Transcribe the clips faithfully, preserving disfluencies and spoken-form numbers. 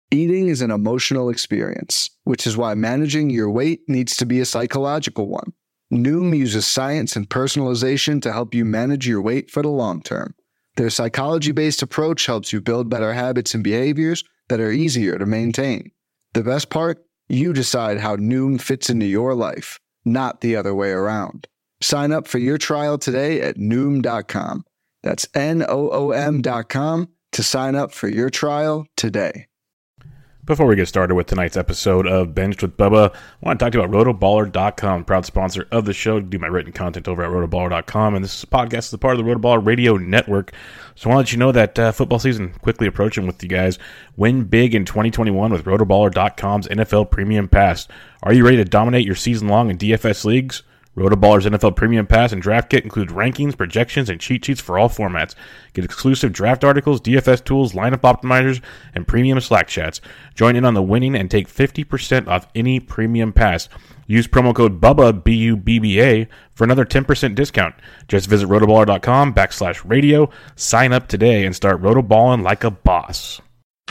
Eating is an emotional experience, which is why managing your weight needs to be a psychological one. Noom uses science and personalization to help you manage your weight for the long term. Their psychology-based approach helps you build better habits and behaviors that are easier to maintain. The best part? You decide how Noom fits into your life, not the other way around. Sign up for your trial today at Noom dot com. That's N O O M dot com to sign up for your trial today. Before we get started with tonight's episode of Benched with Bubba, I want to talk to you about rotoballer dot com, proud sponsor of the show. I do my written content over at rotoballer dot com, and this podcast is a part of the Rotoballer Radio Network. So I want to let you know that uh, football season quickly approaching with you guys. Win big in twenty twenty-one with rotoballer dot com's N F L Premium Pass. Are you ready to dominate your season long in D F S leagues? Rotoballer's N F L Premium Pass and Draft Kit include rankings, projections, and cheat sheets for all formats. Get exclusive draft articles, D F S tools, lineup optimizers, and premium Slack chats. Join in on the winning and take fifty percent off any Premium Pass. Use promo code BUBBA, B U B B A, for another ten percent discount. Just visit rotoballer dot com backslash radio, sign up today, and start rotoballing like a boss.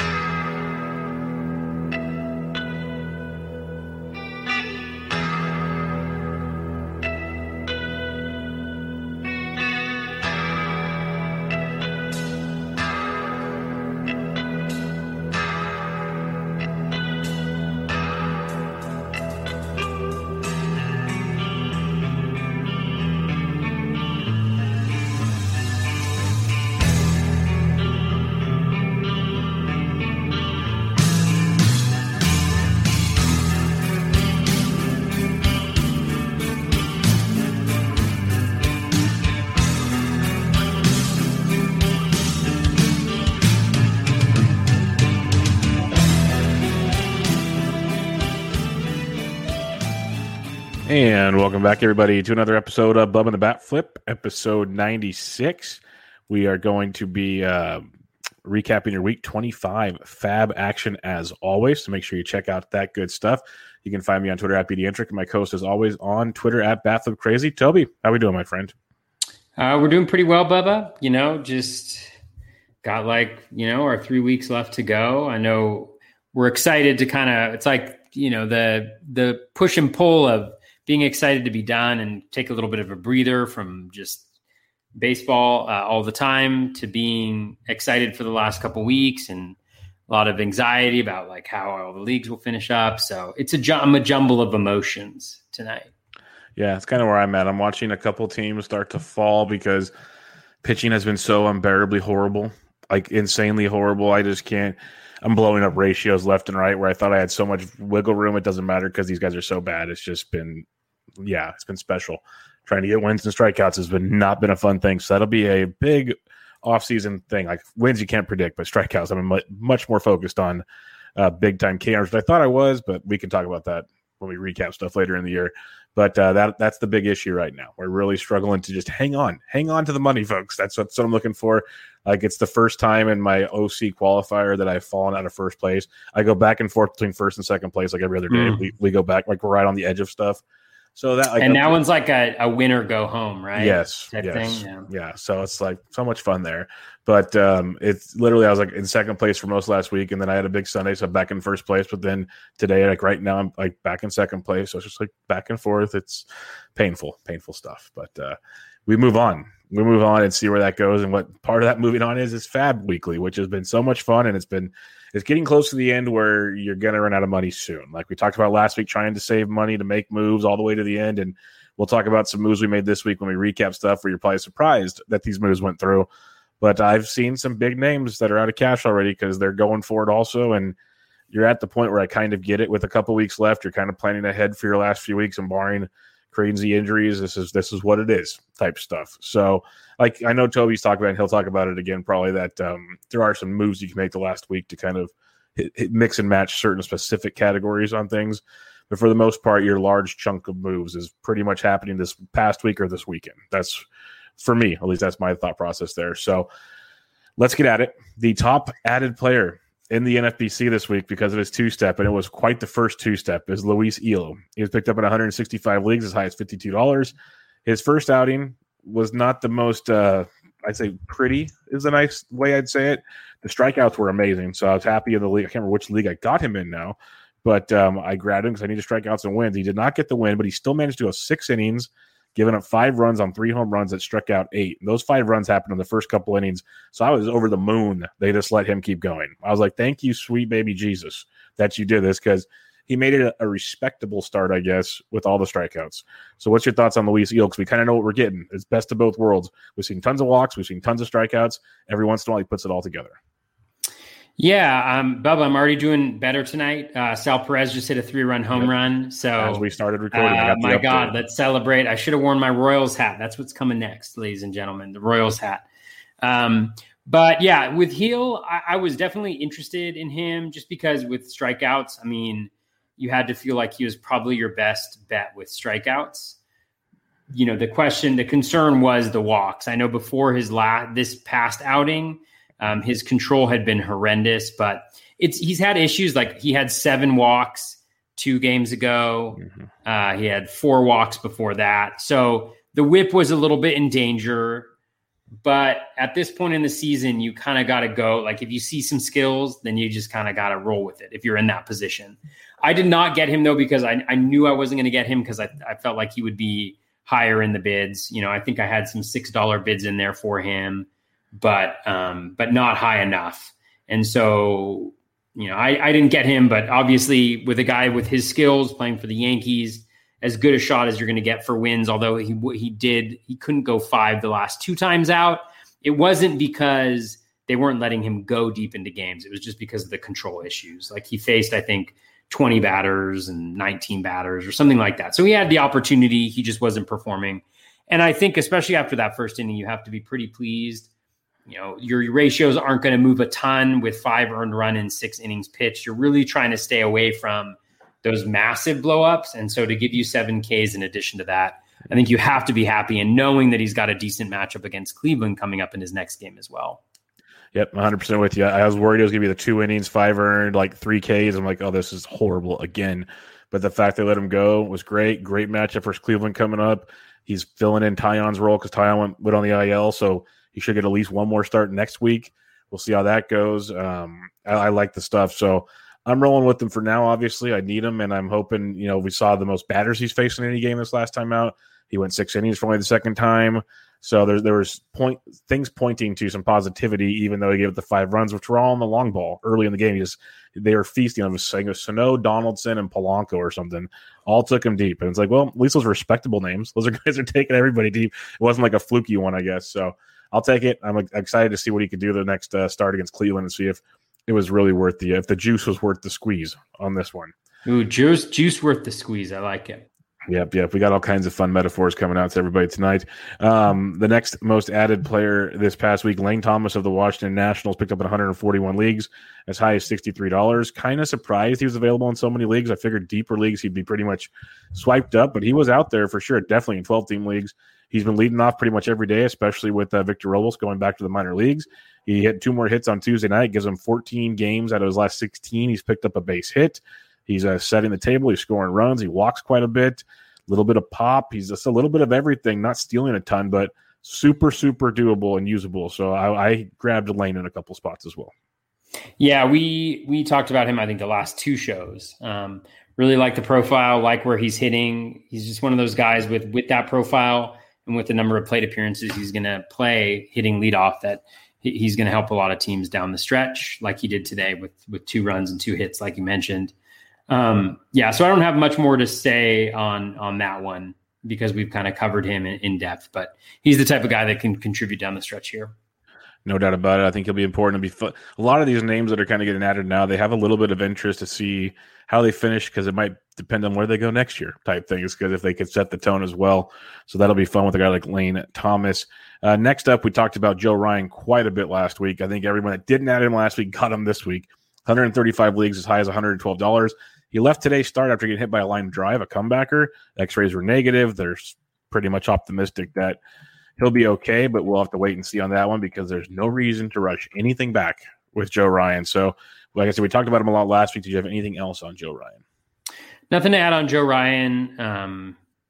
And welcome back, everybody, to another episode of Bubba and the Bat Flip, episode ninety-six. We are going to be uh, recapping your week twenty-five fab action as always, so make sure you check out that good stuff. You can find me on Twitter at BDentric, and my co-host is always on Twitter at BatFlipCrazy. Toby, how we doing, my friend? Uh, we're doing pretty well, Bubba. You know, just got like, you know, our three weeks left to go. I know we're excited to kind of, it's like, you know, the the push and pull of being excited to be done and take a little bit of a breather from just baseball uh, all the time to being excited for the last couple weeks and a lot of anxiety about like how all the leagues will finish up. So it's a, I'm a jumble of emotions tonight. Yeah, it's kind of where I'm at. I'm watching a couple teams start to fall because pitching has been so unbearably horrible, like insanely horrible. I just can't. I'm blowing up ratios left and right where I thought I had so much wiggle room. It doesn't matter because these guys are so bad. It's just been, yeah, it's been special. Trying to get wins and strikeouts has been not been a fun thing. So that'll be a big offseason thing. Like wins you can't predict, but strikeouts I'm much, much more focused on uh, big-time K Rs, which I thought I was, but we can talk about that when we recap stuff later in the year. But uh, that that's the big issue right now. We're really struggling to just hang on. Hang on to the money, folks. That's what, that's what I'm looking for. Like it's the first time in my O C qualifier that I've fallen out of first place. I go back and forth between first and second place like every other day. Mm. We we go back, like we're right on the edge of stuff. So that like, and that one's like a, a win or go home, right? Yes, Type yes, thing? Yeah. yeah. So it's like so much fun there. But um, it's literally I was like in second place for most last week, and then I had a big Sunday, so I'm back in first place. But then today, like right now, I'm like back in second place. So it's just like back and forth. It's painful, painful stuff. But uh, we move on. We move on and see where that goes. And what part of that moving on is is Fab Weekly, which has been so much fun, and it's been it's getting close to the end where you're gonna run out of money soon. Like we talked about last week, trying to save money to make moves all the way to the end, and we'll talk about some moves we made this week when we recap stuff where you're probably surprised that these moves went through. But I've seen some big names that are out of cash already because they're going for it also. And you're at the point where I kind of get it with a couple weeks left. You're kind of planning ahead for your last few weeks and barring crazy injuries. This is this is what it is type stuff. So like I know Toby's talked about it, and he'll talk about it again probably, that um, there are some moves you can make the last week to kind of hit, hit, mix and match certain specific categories on things. But for the most part, your large chunk of moves is pretty much happening this past week or this weekend. That's, for me, at least that's my thought process there. So let's get at it. The top added player in the N F B C this week because of his two-step, and it was quite the first two-step, is Luis Elo. He was picked up in one hundred sixty-five leagues, as high as fifty-two dollars. His first outing was not the most uh, I'd say pretty is a nice way I'd say it. The strikeouts were amazing, so I was happy in the league. I can't remember which league I got him in now, but um, I grabbed him because I needed strikeouts and wins. He did not get the win, but he still managed to go six innings, giving up five runs on three home runs that struck out eight. And those five runs happened in the first couple innings, so I was over the moon. They just let him keep going. I was like, thank you, sweet baby Jesus, that you did this, because he made it a, a respectable start, I guess, with all the strikeouts. So what's your thoughts on Luis Gil? Because we kind of know what we're getting. It's best of both worlds. We've seen tons of walks. We've seen tons of strikeouts. Every once in a while, he puts it all together. Yeah, um, Bubba, I'm already doing better tonight. Uh, Sal Perez just hit a three-run home yep. run. So as we started recording, uh, I got my update. God, let's celebrate. I should have worn my Royals hat. That's what's coming next, ladies and gentlemen, the Royals hat. Um, but yeah, with Gil, I, I was definitely interested in him just because with strikeouts, I mean, you had to feel like he was probably your best bet with strikeouts. You know, the question, the concern was the walks. I know before his last, this past outing, um, his control had been horrendous, but it's, he's had issues. Like he had seven walks two games ago. Mm-hmm. Uh, he had four walks before that. So the whip was a little bit in danger, but at this point in the season, you kind of got to go. Like if you see some skills, then you just kind of got to roll with it if you're in that position. I did not get him though, because I, I knew I wasn't going to get him because I, I felt like he would be higher in the bids. You know, I think I had some six dollar bids in there for him, but, um, but not high enough. And so, you know, I, I didn't get him, but obviously with a guy with his skills playing for the Yankees, as good a shot as you're going to get for wins. Although he, he did, he couldn't go five the last two times out. It wasn't because they weren't letting him go deep into games. It was just because of the control issues. Like he faced, I think, twenty batters and nineteen batters or something like that. So he had the opportunity. He just wasn't performing. And I think especially after that first inning, you have to be pretty pleased. You know, your ratios aren't going to move a ton with five earned run in six innings pitched. You're really trying to stay away from those massive blowups. And so to give you seven Ks in addition to that, I think you have to be happy and knowing that he's got a decent matchup against Cleveland coming up in his next game as well. Yep, one hundred percent with you. I was worried it was going to be the two innings, five earned, like three Ks. I'm like, oh, this is horrible again. But the fact they let him go was great. Great matchup for Cleveland coming up. He's filling in Tayon's role because Tayon went, went on the I L, so he should get at least one more start next week. We'll see how that goes. Um, I, I like the stuff. So I'm rolling with him for now, obviously. I need him, and I'm hoping, you know, we saw the most batters he's faced in any game this last time out. He went six innings for only the second time. So there, there was point things pointing to some positivity, even though he gave it the five runs, which were all on the long ball early in the game. He just, they were feasting on him, saying Sano, Donaldson, and Polanco or something. All took him deep. And it's like, well, at least those are respectable names. Those are guys that are taking everybody deep. It wasn't like a fluky one, I guess. So I'll take it. I'm excited to see what he could do the next uh, start against Cleveland and see if it was really worth the, if the juice was worth the squeeze on this one. Ooh, juice, juice worth the squeeze. I like it. Yep, yep. We got all kinds of fun metaphors coming out to everybody tonight. Um, the next most added player this past week, Lane Thomas of the Washington Nationals, picked up in one hundred forty-one leagues, as high as sixty-three dollars. Kind of surprised he was available in so many leagues. I figured deeper leagues he'd be pretty much swiped up, but he was out there for sure, definitely in twelve-team leagues. He's been leading off pretty much every day, especially with uh, Victor Robles going back to the minor leagues. He hit two more hits on Tuesday night, gives him fourteen games out of his last sixteen. He's picked up a base hit. He's uh, setting the table. He's scoring runs. He walks quite a bit. A little bit of pop. He's just a little bit of everything, not stealing a ton, but super, super doable and usable. So I, I grabbed Lane in a couple spots as well. Yeah, we we talked about him, I think, the last two shows. Um, really like the profile, like where he's hitting. He's just one of those guys with, with that profile and with the number of plate appearances he's going to play hitting leadoff that he's going to help a lot of teams down the stretch like he did today with, with two runs and two hits, like you mentioned. Um, yeah, so I don't have much more to say on, on that one because we've kind of covered him in, in depth, but he's the type of guy that can contribute down the stretch here. No doubt about it. I think he'll be important to be fun. A lot of these names that are kind of getting added now, they have a little bit of interest to see how they finish because it might depend on where they go next year type things because if they could set the tone as well. So that'll be fun with a guy like Lane Thomas. Uh, next up, we talked about Joe Ryan quite a bit last week. I think everyone that didn't add him last week got him this week. one hundred thirty-five leagues as high as one hundred twelve dollars. He left today's start after getting hit by a line drive, a comebacker. X-rays were negative. They're pretty much optimistic that he'll be okay, but we'll have to wait and see on that one because there's no reason to rush anything back with Joe Ryan. So, like I said, we talked about him a lot last week. Did you have anything else on Joe Ryan? Nothing to add on Joe Ryan. Um,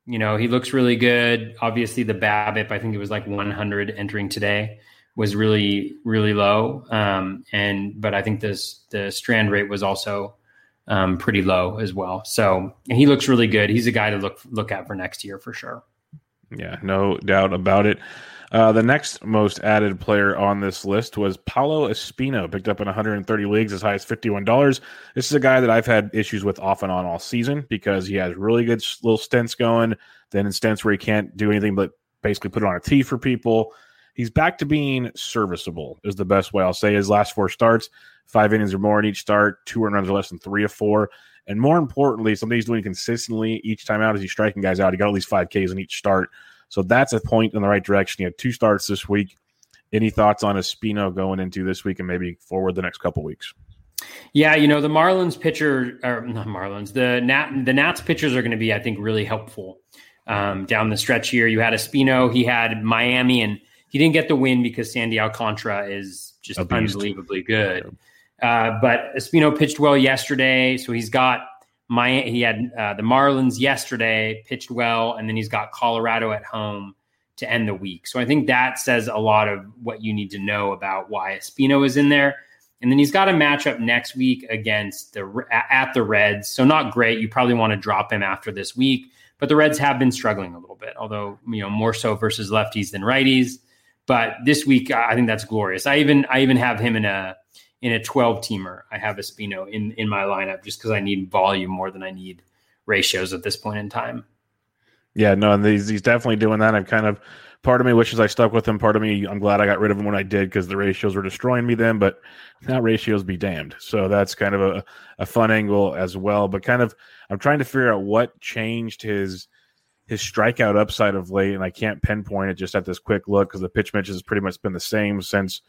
You know, he looks really good. Obviously, the BABIP, I think it was like one hundred entering today, was really, really low. Um, and but I think this the strand rate was also um, pretty low as well. So he looks really good. He's a guy to look look at for next year for sure. Yeah, no doubt about it. Uh, the next most added player on this list was Paulo Espino, picked up in one hundred thirty leagues as high as fifty-one dollars. This is a guy that I've had issues with off and on all season because he has really good little stints going, then in stints where he can't do anything but basically put it on a tee for people. He's back to being serviceable is the best way I'll say. His last four starts, five innings or more in each start, two earned runs or less than three of four. And more importantly, something he's doing consistently each time out is he's striking guys out. He got at least five Ks in each start. So that's a point in the right direction. He had two starts this week. Any thoughts on Espino going into this week and maybe forward the next couple weeks? Yeah, you know, the Marlins pitcher, or not Marlins, the Nat, the Nats pitchers are going to be, I think, really helpful um, down the stretch here. You had Espino, he had Miami, and he didn't get the win because Sandy Alcantara is just unbelievably good. Uh, but Espino pitched well yesterday, so he's got My, he had uh, the Marlins yesterday, pitched well, and then he's got Colorado at home to end the week. So I think that says a lot of what you need to know about why Espino is in there. And then he's got a matchup next week against the at the Reds. So not great. You probably want to drop him after this week. But the Reds have been struggling a little bit, although you know more so versus lefties than righties. But this week, I think that's glorious. I even I even have him in a in a twelve teamer. I have Espino in, in my lineup just because I need volume more than I need ratios at this point in time. Yeah, no, and he's, he's definitely doing that. I'm kind of, part of me wishes I stuck with him. Part of me, I'm glad I got rid of him when I did because the ratios were destroying me then, but now ratios be damned. So that's kind of a, a fun angle as well. But kind of, I'm trying to figure out what changed his his strikeout upside of late, and I can't pinpoint it just at this quick look because the pitch mix has pretty much been the same since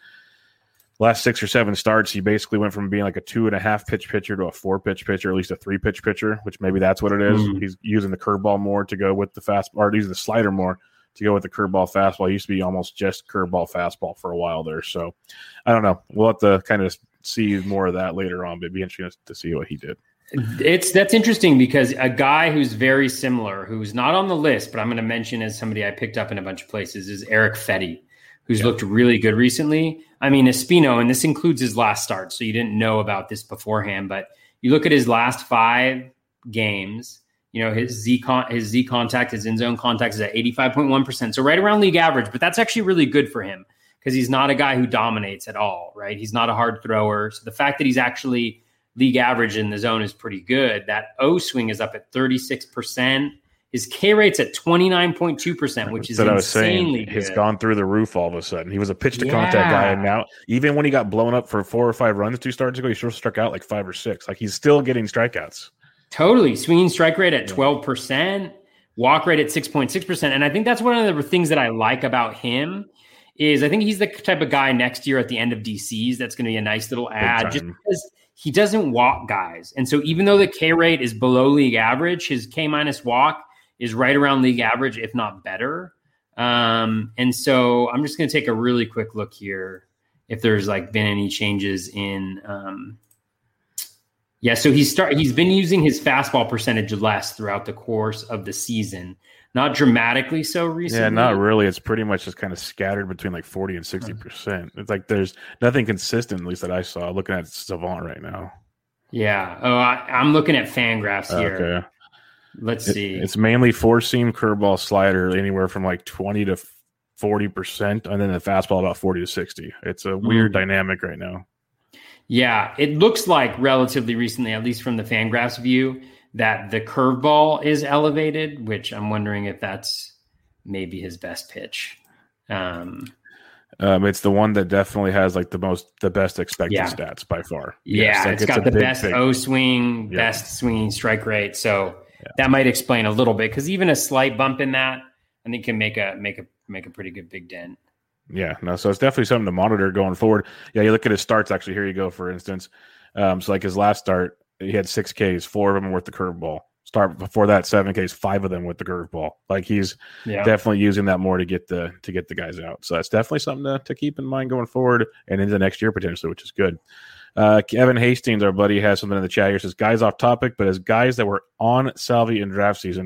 last six or seven starts. He basically went from being like a two and a half pitch pitcher to a four pitch pitcher, or at least a three pitch pitcher, which maybe that's what it is. Mm. He's using the curveball more to go with the fast, or using the slider more to go with the curveball fastball. He used to be almost just curveball fastball for a while there. So I don't know. We'll have to kind of see more of that later on, but it'd be interesting to see what he did. It's that's interesting because a guy who's very similar, who's not on the list, but I'm going to mention as somebody I picked up in a bunch of places, is Eric Fetty, who's yeah. looked really good recently. I mean, Espino, and this includes his last start, so you didn't know about this beforehand, but you look at his last five games, you know, his Z con- his Z contact, his in-zone contact is at eighty-five point one percent, so right around league average, but that's actually really good for him because he's not a guy who dominates at all, right? He's not a hard thrower, so the fact that he's actually league average in the zone is pretty good. That O swing is up at thirty-six percent. His K rate's at twenty-nine point two percent, which is insanely good. He's gone through the roof all of a sudden. He was a pitch to yeah. contact guy, and now even when he got blown up for four or five runs two starts ago, he still struck out like five or six. Like he's still getting strikeouts. Totally. Swinging strike rate at twelve percent, walk rate at six point six percent. And I think that's one of the things that I like about him is I think he's the type of guy next year at the end of D Cs that's going to be a nice little ad just because he doesn't walk guys. And so even though the K rate is below league average, his K minus walk is right around league average, if not better. Um, and so I'm just going to take a really quick look here if there's like been any changes in. Um, yeah, so he's start he's been using his fastball percentage less throughout the course of the season. Not dramatically so recently. Yeah, not really. It's pretty much just kind of scattered between like forty and sixty percent. It's like there's nothing consistent, at least that I saw looking at Savant right now. Yeah. Oh, I, I'm looking at Fangraphs here. Okay. Let's it, see. It's mainly four seam curveball slider, anywhere from like twenty to forty percent, and then the fastball about forty to sixty. It's a weird mm. dynamic right now. Yeah, it looks like relatively recently, at least from the Fangraphs view, that the curveball is elevated, which I'm wondering if that's maybe his best pitch. Um, um, it's the one that definitely has like the most, the best expected yeah. stats by far. Yeah, yes, like it's, it's got the big, best big, O swing, yeah. best swinging strike rate. So yeah. that might explain a little bit because even a slight bump in that, I think can make a make a make a pretty good big dent. Yeah, no, so it's definitely something to monitor going forward. Yeah, you look at his starts. Actually, here you go. For instance, um, so like his last start, he had six Ks, four of them with the curveball. Start before that, seven Ks, five of them with the curveball. Like he's yeah. definitely using that more to get the to get the guys out. So that's definitely something to, to keep in mind going forward and into next year potentially, which is good. Uh, Kevin Hastings, our buddy, has something in the chat here. Says guys off topic, but as guys that were on Salvi in draft season,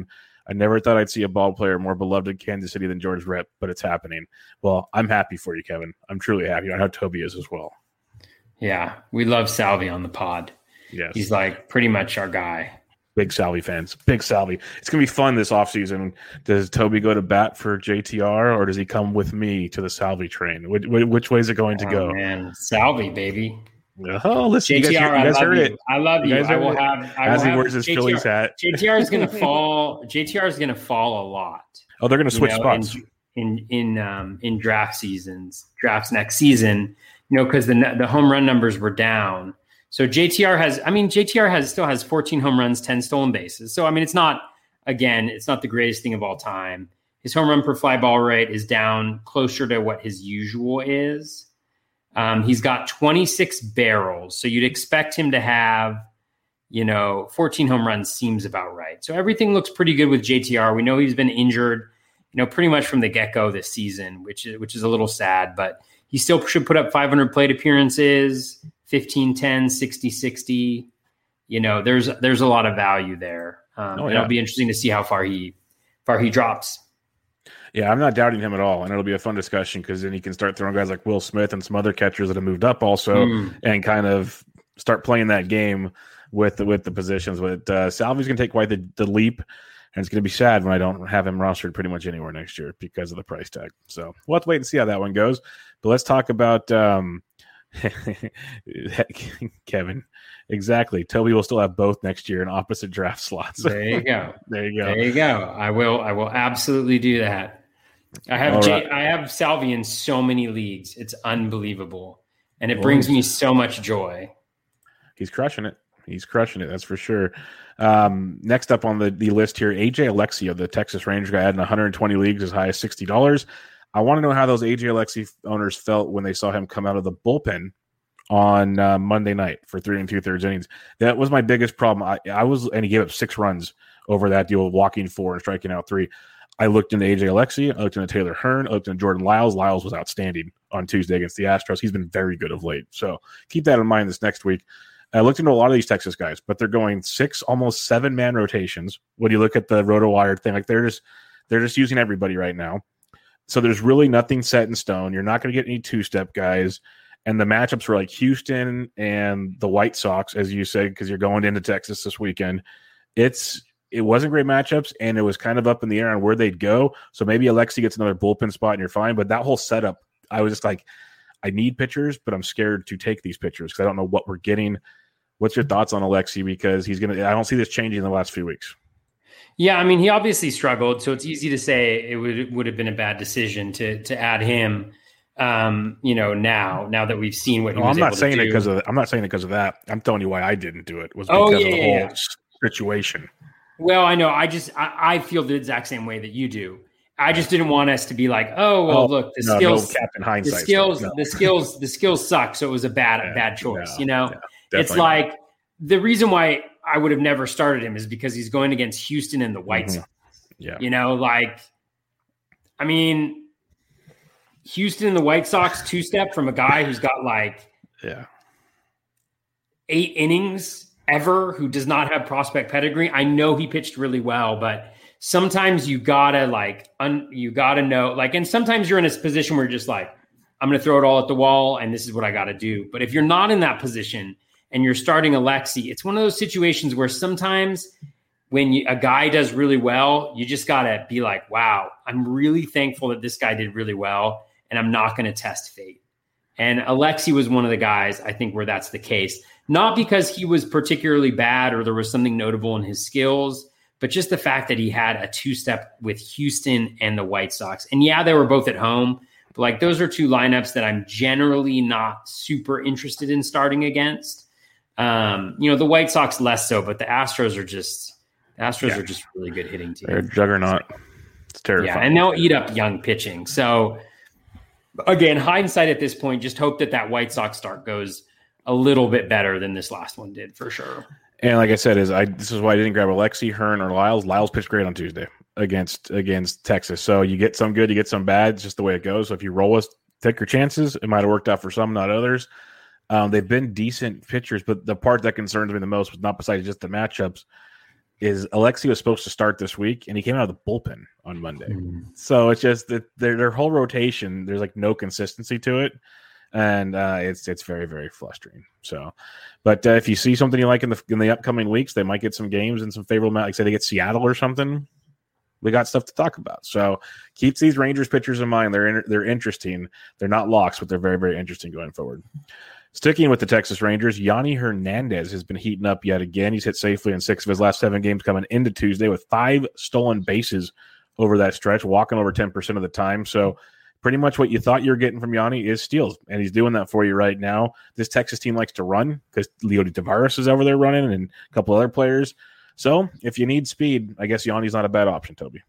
I never thought I'd see a ball player more beloved in Kansas City than George Brett, but it's happening. Well, I'm happy for you, Kevin. I'm truly happy. I know Toby is as well. Yeah, we love Salvi on the pod. Yes. He's like pretty much our guy. Big Salvi fans. Big Salvi. It's going to be fun this offseason. Does Toby go to bat for J T R, or does he come with me to the Salvi train? Which, which way is it going to oh, go? Man, Salvi, baby. Oh, listen, J T R, you guys, you guys I heard you. it. I love you. you I will it. have. I As will he have wears his J T R, Phillies hat. J T R is going to fall. J T R is going to fall a lot. Oh, they're going to switch know, spots in in in, um, in draft seasons, drafts next season. You know, because the the home run numbers were down. So J T R has, I mean, J T R has still has fourteen home runs, ten stolen bases. So, I mean, it's not, again, it's not the greatest thing of all time. His home run per fly ball rate is down closer to what his usual is. Um, he's got twenty-six barrels. So you'd expect him to have, you know, fourteen home runs seems about right. So everything looks pretty good with J T R. We know he's been injured, you know, pretty much from the get-go this season, which is, which is a little sad, but he still should put up five hundred plate appearances, fifteen ten, sixty sixty. You know, there's there's a lot of value there. Um, oh, and yeah. it'll be interesting to see how far he far he drops. Yeah, I'm not doubting him at all, and it'll be a fun discussion because then he can start throwing guys like Will Smith and some other catchers that have moved up also, mm. and kind of start playing that game with the, with the positions. But uh, Salvi's going to take quite the, the leap, and it's going to be sad when I don't have him rostered pretty much anywhere next year because of the price tag. So we'll have to wait and see how that one goes. But let's talk about um, Kevin. Exactly. Toby will still have both next year in opposite draft slots. There you go. there you go. There you go. I will. I will absolutely do that. I have J, right. I have Salvi in so many leagues. It's unbelievable, and it brings me so much joy. He's crushing it. He's crushing it. That's for sure. Um, next up on the, the list here, A J Alexia, the Texas Ranger guy, had in one hundred twenty leagues as high as sixty dollars. I want to know how those A J Alexia owners felt when they saw him come out of the bullpen on uh, Monday night for three and two thirds innings. That was my biggest problem. I, I was, and he gave up six runs over that deal, walking four and striking out three. I looked into A J Alexia, I looked into Taylor Hearn, I looked into Jordan Lyles. Lyles was outstanding on Tuesday against the Astros. He's been very good of late. So keep that in mind this next week. I looked into a lot of these Texas guys, but they're going six, almost seven man rotations. When you look at the RotoWire thing, like they're just they're just using everybody right now. So there's really nothing set in stone. You're not going to get any two-step guys. And the matchups were like Houston and the White Sox, as you said, because you're going into Texas this weekend. It's it wasn't great matchups, and it was kind of up in the air on where they'd go. So maybe Alexi gets another bullpen spot and you're fine. But that whole setup, I was just like, I need pitchers, but I'm scared to take these pitchers because I don't know what we're getting. What's your thoughts on Alexi? Because he's gonna. I don't see this changing in the last few weeks. Yeah, I mean, he obviously struggled, so it's easy to say it would would have been a bad decision to to add him. Um, you know, now now that we've seen what he well, was I'm not able saying to it do. because of. I'm not saying it because of that. I'm telling you why I didn't do it was because oh, yeah, of the yeah, whole yeah. situation. Well, I know. I just I, I feel the exact same way that you do. I just didn't want us to be like, oh, well, oh, look, the no, skills, no Captain Hindsight the skills, stuff, no. the skills, the skills suck. So it was a bad, Yeah, bad choice. no, you know, yeah, it's like not. The reason why I would have never started him is because he's going against Houston and the White mm-hmm. Sox. Yeah, you know, like, I mean, Houston and the White Sox two step from a guy who's got like yeah eight innings ever, who does not have prospect pedigree. I know he pitched really well, but sometimes you gotta like, un, you gotta know, like, and sometimes you're in a position where you're just like, I'm going to throw it all at the wall and this is what I got to do. But if you're not in that position and you're starting Alexi, it's one of those situations where sometimes when you, a guy does really well, you just got to be like, wow, I'm really thankful that this guy did really well and I'm not going to test fate. And Alexi was one of the guys, I think, where that's the case. Not because he was particularly bad or there was something notable in his skills, but just the fact that he had a two-step with Houston and the White Sox. And yeah, they were both at home. But like those are two lineups that I'm generally not super interested in starting against. Um, you know, the White Sox less so, but the Astros are just the Astros yeah. are just really good hitting team. They're a juggernaut. It's terrifying. Yeah, and they'll eat up young pitching. So again, hindsight at this point, just hope that that White Sox start goes a little bit better than this last one did for sure. And like I said, is I this is why I didn't grab Alexi, Hearn, or Lyles. Lyles pitched great on Tuesday against against Texas. So you get some good, you get some bad. It's just the way it goes. So if you roll us, take your chances. It might have worked out for some, not others. Um, they've been decent pitchers, but the part that concerns me the most was not besides just the matchups. is Alexi was supposed to start this week, and he came out of the bullpen on Monday. Mm. So it's just that their their whole rotation, there's like no consistency to it, and uh, it's it's very very frustrating. So, but uh, if you see something you like in the in the upcoming weeks, they might get some games and some favorable. Like say they get Seattle or something. We got stuff to talk about. So keep these Rangers pitchers in mind. They're in, they're interesting. They're not locks, but they're very very interesting going forward. Sticking with the Texas Rangers, Yanni Hernandez has been heating up yet again. He's hit safely in six of his last seven games coming into Tuesday with five stolen bases over that stretch, walking over ten percent of the time. So pretty much what you thought you were getting from Yanni is steals, and he's doing that for you right now. This Texas team likes to run because Leody Taveras is over there running and a couple other players. So if you need speed, I guess Yanni's not a bad option, Toby.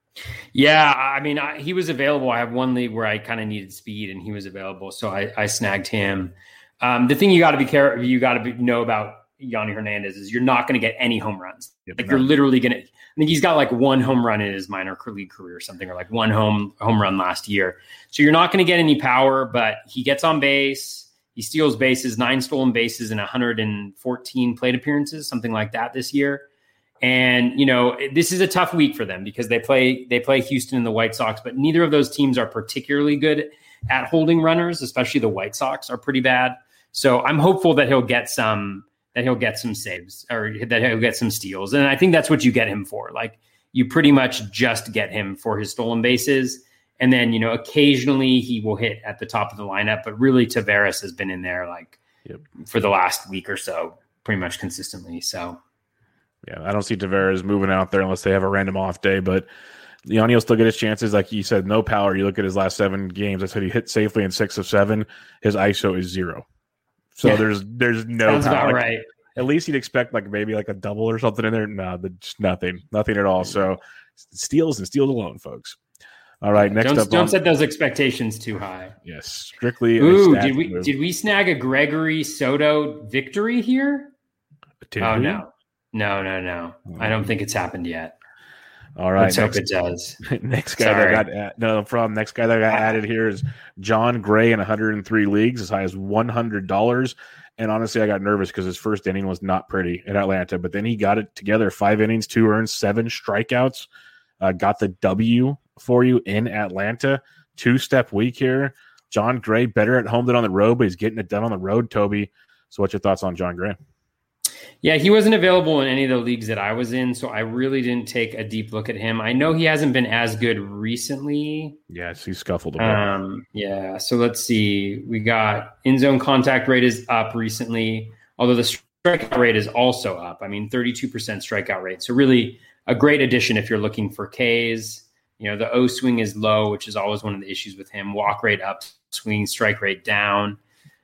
Yeah, I mean, I, he was available. I have one league where I kind of needed speed, and he was available, so I, I snagged him. Um, the thing you got to be careful, you got to know about Yanni Hernandez is you're not going to get any home runs. Yep, like no. you're literally going to. I think he's got like one home run in his minor league career or something, or like one home home run last year. So you're not going to get any power, but he gets on base. He steals bases, nine stolen bases in one hundred fourteen plate appearances, something like that this year. And, you know, this is a tough week for them because they play they play Houston and the White Sox, but neither of those teams are particularly good at holding runners, especially the White Sox are pretty bad. So I'm hopeful that he'll get some that he'll get some saves or that he'll get some steals. And I think that's what you get him for. Like you pretty much just get him for his stolen bases. And then, you know, occasionally he will hit at the top of the lineup, but really Taveras has been in there like yep. for the last week or so, pretty much consistently. So yeah, I don't see Taveras moving out there unless they have a random off day, but Yanni will still get his chances. Like you said, no power. You look at his last seven games. I said he hit safely in six of seven. His I S O is zero. So yeah. there's there's no Sounds power. about Like, right. At least you'd expect like maybe like a double or something in there. No, just nothing. Nothing at all. So steals and steals alone, folks. All right, next don't, up. Don't on, set those expectations too high. Yes, strictly. Ooh, did we move. did we snag a Gregory Soto victory here? Did oh we? no. No, no, no. I don't think it's happened yet. All right. Let's next, hope it does. Next guy Sorry. that got add, no problem. Next guy that got added here is John Gray in one hundred three leagues, as high as one hundred dollars. And honestly, I got nervous because his first inning was not pretty in Atlanta, but then he got it together. Five innings, two earns, seven strikeouts. Uh, got the W for you in Atlanta. Two-step week here. John Gray better at home than on the road, but he's getting it done on the road, Toby. So what's your thoughts on John Gray? Yeah, he wasn't available in any of the leagues that I was in, so I really didn't take a deep look at him. I know he hasn't been as good recently. Yes, he scuffled a bit. Um, yeah, so let's see. We got in-zone contact rate is up recently, although the strikeout rate is also up. I mean, thirty-two percent strikeout rate. So really a great addition if you're looking for Ks. You know, the O swing is low, which is always one of the issues with him. Walk rate up, swing strike rate down.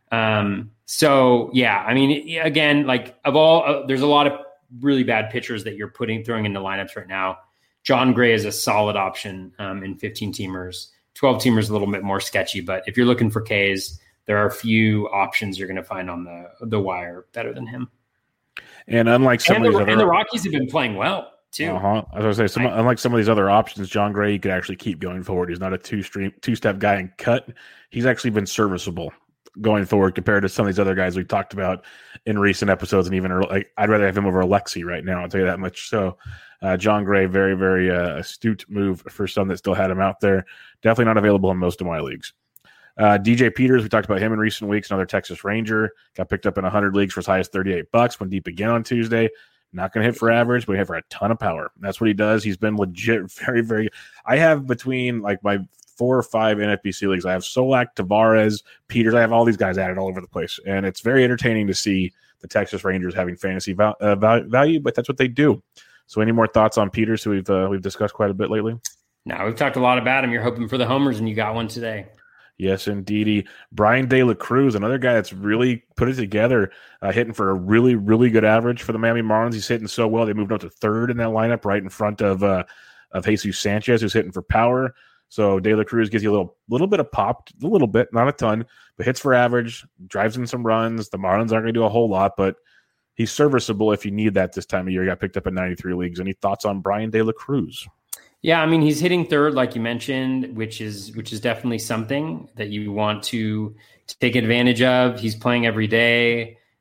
Um, so yeah, I mean, again, like of all, uh, there's a lot of really bad pitchers that you're putting, throwing into lineups right now. John Gray is a solid option, um, in fifteen teamers, twelve teamers, a little bit more sketchy, but if you're looking for Ks, there are a few options you're going to find on the, the wire better than him. And unlike some and of the, these other, and the Rockies have been playing well too. Uh-huh. I was going to say, some, I, unlike some of these other options, John Gray, you could actually keep going forward. He's not a two stream, two step guy and cut. He's actually been serviceable going forward compared to some of these other guys we talked about in recent episodes. And even like, I'd rather have him over Alexi right now. I'll tell you that much. So uh, John Gray, very, very uh, astute move for some that still had him out there. Definitely not available in most of my leagues. Uh, D J Peters, we talked about him in recent weeks. Another Texas Ranger, got picked up in one hundred leagues for as high as thirty-eight bucks. Went deep again on Tuesday. Not going to hit for average, but he hit for a ton of power. That's what he does. He's been legit, very, very. I have between like my four or five N F B C leagues. I have Solak, Tavares, Peters. I have all these guys added all over the place, and it's very entertaining to see the Texas Rangers having fantasy val- uh, value. But that's what they do. So, any more thoughts on Peters, who we've uh, we've discussed quite a bit lately? No, we've talked a lot about him. You're hoping for the homers, and you got one today. Yes, indeedy. Brian De La Cruz, another guy that's really put it together, uh, hitting for a really, really good average for the Miami Marlins. He's hitting so well. They moved up to third in that lineup, right in front of uh, of Jesus Sanchez, who's hitting for power. So De La Cruz gives you a little little bit of pop, a little bit, not a ton, but hits for average, drives in some runs. The Marlins aren't going to do a whole lot, but he's serviceable if you need that this time of year. He got picked up at ninety-three leagues. Any thoughts on Brian De La Cruz? Yeah, I mean, he's hitting third, like you mentioned, which is which is definitely something that you want to, to take advantage of. He's playing every day.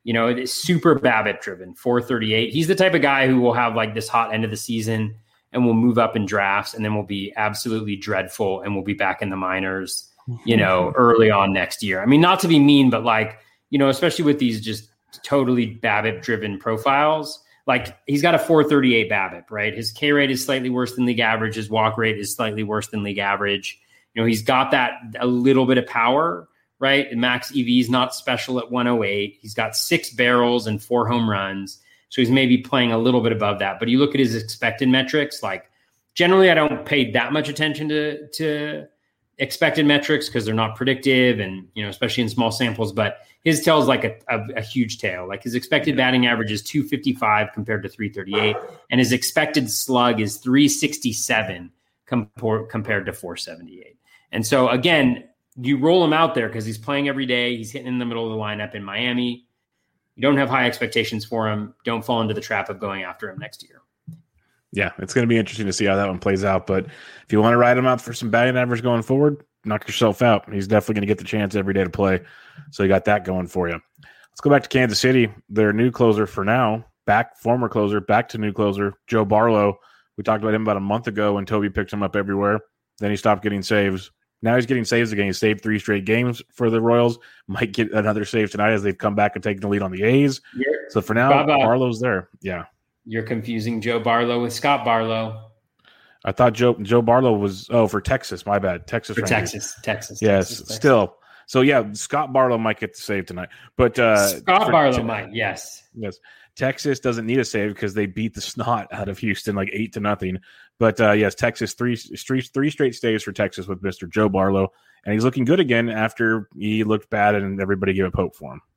You know, it's super BABIP driven, four thirty-eight. He's the type of guy who will have like this hot end of the season and will move up in drafts and then will be absolutely dreadful and will be back in the minors, you know, early on next year. I mean, not to be mean, but like, you know, especially with these just totally BABIP driven profiles, like he's got a four thirty-eight BABIP, right? His K rate is slightly worse than league average. His walk rate is slightly worse than league average. You know, he's got that a little bit of power, right? Max E V is not special at one oh eight. He's got six barrels and four home runs. So he's maybe playing a little bit above that. But you look at his expected metrics, like generally I don't pay that much attention to, to expected metrics because they're not predictive and, you know, especially in small samples, but his tail is like a, a, a huge tail. Like his expected batting average is two fifty-five compared to three thirty-eight. And his expected slug is three sixty-seven compor- compared to four seventy-eight. And so again, you roll him out there because he's playing every day. He's hitting in the middle of the lineup in Miami. You don't have high expectations for him. Don't fall into the trap of going after him next year. Yeah, it's going to be interesting to see how that one plays out. But if you want to ride him out for some batting average going forward, knock yourself out. He's definitely going to get the chance every day to play. So you got that going for you. Let's go back to Kansas City. Their new closer for now, back former closer, back to new closer, Joe Barlow. We talked about him about a month ago when Toby picked him up everywhere. Then he stopped getting saves. Now he's getting saves again. He saved three straight games for the Royals. Might get another save tonight as they've come back and taken the lead on the A's. You're, so for now, Baba, Barlow's there. Yeah. You're confusing Joe Barlow with Scott Barlow. I thought Joe Joe Barlow was, oh, for Texas. My bad. Texas. For Texas. Texas. Yes, Texas, still. Texas. So, yeah, Scott Barlow might get the save tonight. But uh, Scott Barlow t- might, yes. Yes. Texas doesn't need a save because they beat the snot out of Houston like eight to nothing. But, uh, yes, Texas, three, three, three straight saves for Texas with Mister Joe Barlow. And he's looking good again after he looked bad and everybody gave up hope for him.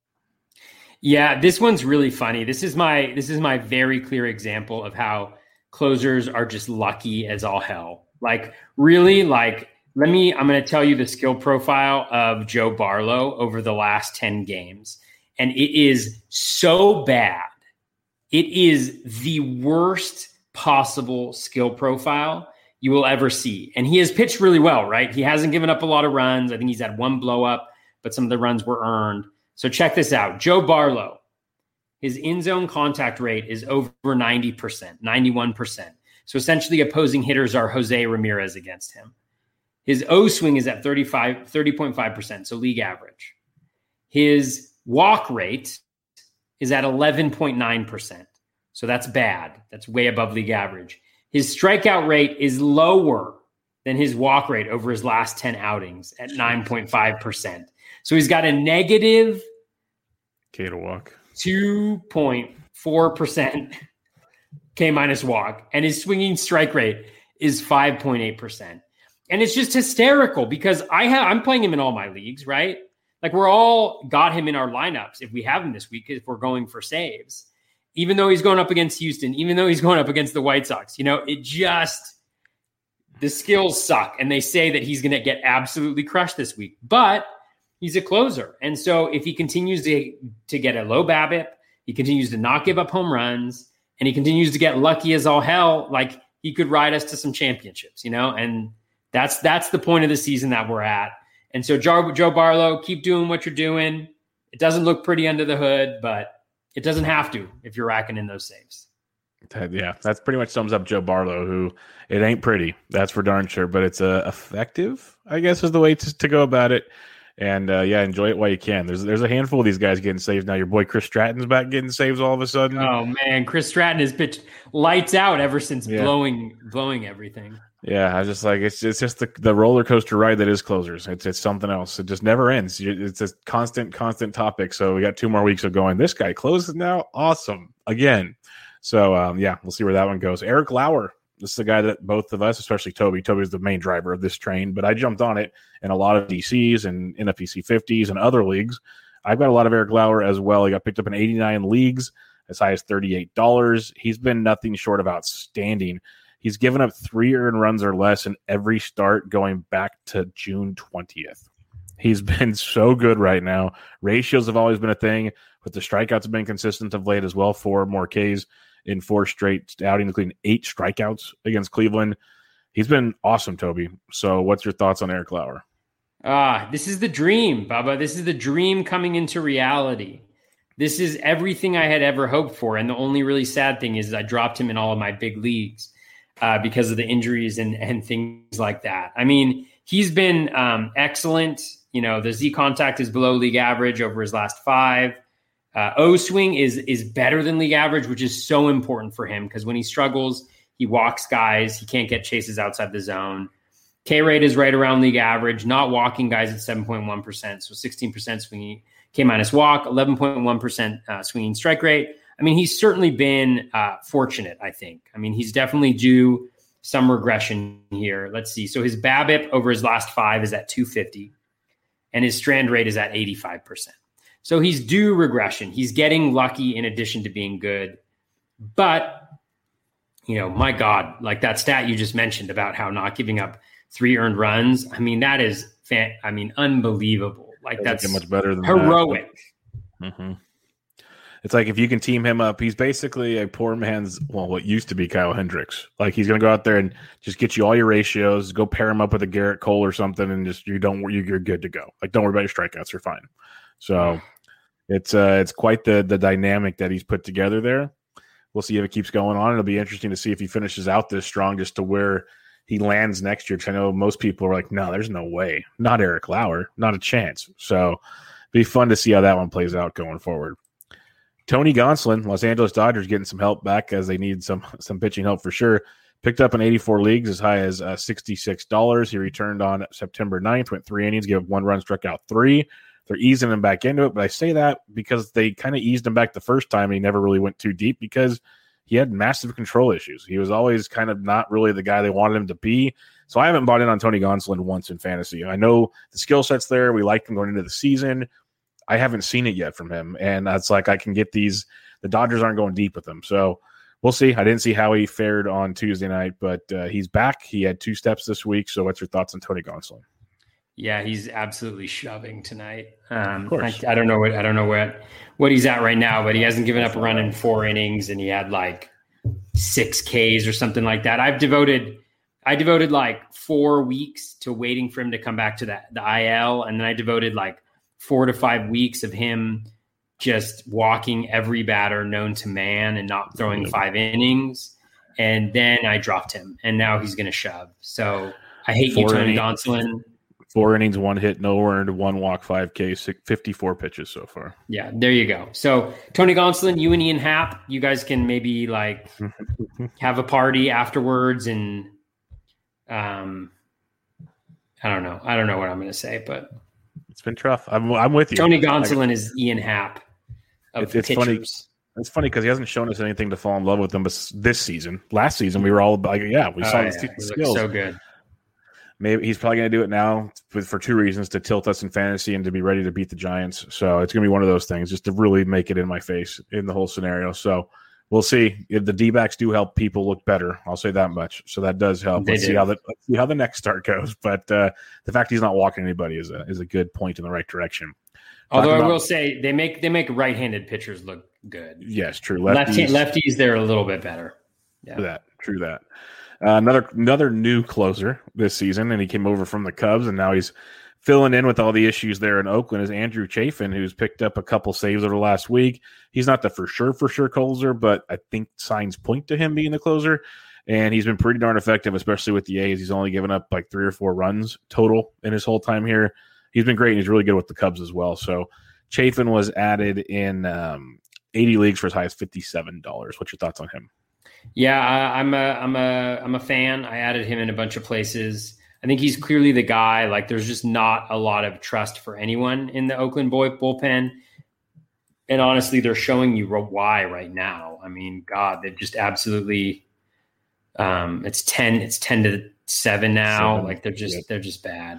Yeah, this one's really funny. This is my this is my very clear example of how closers are just lucky as all hell. Like, really, like, let me, I'm going to tell you the skill profile of Joe Barlow over the last ten games. And it is so bad. It is the worst possible skill profile you will ever see. And he has pitched really well, right? He hasn't given up a lot of runs. I think he's had one blow up, but some of the runs were earned. So check this out. Joe Barlow, his in-zone contact rate is over ninety percent, ninety-one percent. So essentially opposing hitters are Jose Ramirez against him. His O-swing is at thirty-five, thirty point five percent, so league average. His walk rate is at eleven point nine percent. So that's bad. That's way above league average. His strikeout rate is lower than his walk rate over his last ten outings at nine point five percent. So he's got a negative K to walk. two point four percent K minus walk. And his swinging strike rate is five point eight percent. And it's just hysterical because I have, I'm playing him in all my leagues, right? Like we're all got him in our lineups if we have him this week, if we're going for saves, even though he's going up against Houston, even though he's going up against the White Sox, you know, it just, the skills suck. And they say that he's going to get absolutely crushed this week, but he's a closer. And so if he continues to, to get a low BABIP, he continues to not give up home runs, and he continues to get lucky as all hell, like he could ride us to some championships, you know? And that's, that's the point of the season that we're at. And so Joe, Joe Barlow, keep doing what you're doing. It doesn't look pretty under the hood, but it doesn't have to if you're racking in those saves. Yeah, that's pretty much sums up Joe Barlow, who it ain't pretty. That's for darn sure, but it's uh, effective, I guess, is the way to, to go about it. And, uh, yeah, enjoy it while you can. There's there's a handful of these guys getting saves now. Your boy Chris Stratton's back getting saves all of a sudden. Oh, man, Chris Stratton has pitched lights out ever since yeah. blowing blowing everything. Yeah, I was just like, it's it's just the, the roller coaster ride that is closers. It's it's something else. It just never ends. It's a constant, constant topic. So we got two more weeks of going, this guy closes now? Awesome. Again. So, um, yeah, we'll see where that one goes. Eric Lauer. This is the guy that both of us, especially Toby, Toby is the main driver of this train, but I jumped on it in a lot of D Cs and N F B C fifties and other leagues. I've got a lot of Eric Lauer as well. He got picked up in eighty-nine leagues, as high as thirty-eight dollars. He's been nothing short of outstanding. He's given up three earned runs or less in every start going back to June twentieth. He's been so good right now. Ratios have always been a thing, but the strikeouts have been consistent of late as well. Four more Ks in four straight outings, including eight strikeouts against Cleveland. He's been awesome, Toby. So what's your thoughts on Eric Lauer? Ah, this is the dream, Bubba. This is the dream coming into reality. This is everything I had ever hoped for. And the only really sad thing is I dropped him in all of my big leagues uh, because of the injuries and, and things like that. I mean, he's been um, excellent. You know, the Z contact is below league average over his last five. Uh, O swing is is better than league average, which is so important for him because when he struggles, he walks guys. He can't get chases outside the zone. K rate is right around league average, not walking guys at seven point one percent. So sixteen percent swinging K minus walk, eleven point one percent uh, swinging strike rate. I mean, he's certainly been uh, fortunate, I think. I mean, he's definitely due some regression here. Let's see. So his BABIP over his last five is at two fifty and his strand rate is at eighty-five percent. So he's due regression. He's getting lucky in addition to being good. But, you know, my God, like that stat you just mentioned about how not giving up three earned runs. I mean, that is, fan- I mean, unbelievable. Like Doesn't that's get much better than heroic. Mm-hmm. It's like if you can team him up, he's basically a poor man's, well, what used to be Kyle Hendricks. Like he's going to go out there and just get you all your ratios, go pair him up with a Garrett Cole or something, and just you don't you're good to go. Like don't worry about your strikeouts, you're fine. So it's uh it's quite the the dynamic that he's put together there. We'll see if it keeps going on. It'll be interesting to see if he finishes out this strong, just to where he lands next year. Because I know most people are like, no, there's no way, not Eric Lauer, not a chance. So it'll be fun to see how that one plays out going forward. Tony Gonsolin, Los Angeles Dodgers, getting some help back as they need some some pitching help for sure. Picked up in eighty-four leagues as high as uh, sixty-six dollars. He returned on September ninth, went three innings, gave one run, struck out three. They're easing him back into it, but I say that because they kind of eased him back the first time and he never really went too deep because he had massive control issues. He was always kind of not really the guy they wanted him to be. So I haven't bought in on Tony Gonsolin once in fantasy. I know the skill set's there. We liked him going into the season. I haven't seen it yet from him. And that's like I can get these. The Dodgers aren't going deep with him. So we'll see. I didn't see how he fared on Tuesday night, but uh, he's back. He had two steps this week. So what's your thoughts on Tony Gonsolin? Yeah, he's absolutely shoving tonight. Um, I, I don't know what I don't know what what he's at right now, but he hasn't given up a run in four innings, and he had like six Ks or something like that. I've devoted I devoted like four weeks to waiting for him to come back to the, the I L, and then I devoted like four to five weeks of him just walking every batter known to man and not throwing five innings, and then I dropped him, and now he's going to shove. So I hate four you, Tony innings. Gonsolin. Four innings, one hit, no earned, one walk, five K, fifty-four pitches so far. Yeah, there you go. So Tony Gonsolin, you and Ian Happ, you guys can maybe like have a party afterwards, and um, I don't know, I don't know what I'm going to say, but it's been tough. I'm I'm with you. Tony Gonsolin is Ian Happ of it's, it's pitchers. funny. It's funny because he hasn't shown us anything to fall in love with him. But this season, last season, we were all like, "Yeah, we saw oh, his yeah. skills." So good. Maybe he's probably going to do it now with, for two reasons: to tilt us in fantasy and to be ready to beat the Giants. So it's going to be one of those things, just to really make it in my face in the whole scenario. So we'll see. If the D-backs do help people look better, I'll say that much. So that does help. They let's do. see how the let's see how the next start goes. But uh, the fact he's not walking anybody is a is a good point in the right direction. Although Talking I about, will say they make they make right-handed pitchers look good. Yes, true. Lefties, lefties, they're a little bit better. Yeah, true that. True that. Uh, another another new closer this season, and he came over from the Cubs, and now he's filling in with all the issues there in Oakland, is Andrew Chafin, who's picked up a couple saves over the last week. He's not the for sure, for sure closer, but I think signs point to him being the closer, and he's been pretty darn effective, especially with the A's. He's only given up like three or four runs total in his whole time here. He's been great, and he's really good with the Cubs as well. So Chafin was added in um, eighty leagues for as high as fifty-seven dollars. What's your thoughts on him? Yeah, I, I'm a, I'm a, I'm a fan. I added him in a bunch of places. I think he's clearly the guy. Like, there's just not a lot of trust for anyone in the Oakland boy bullpen. And honestly, they're showing you why right now. I mean, God, they've just absolutely. Um, it's ten. It's ten to seven now. Seven. Like they're just, yep. they're just bad.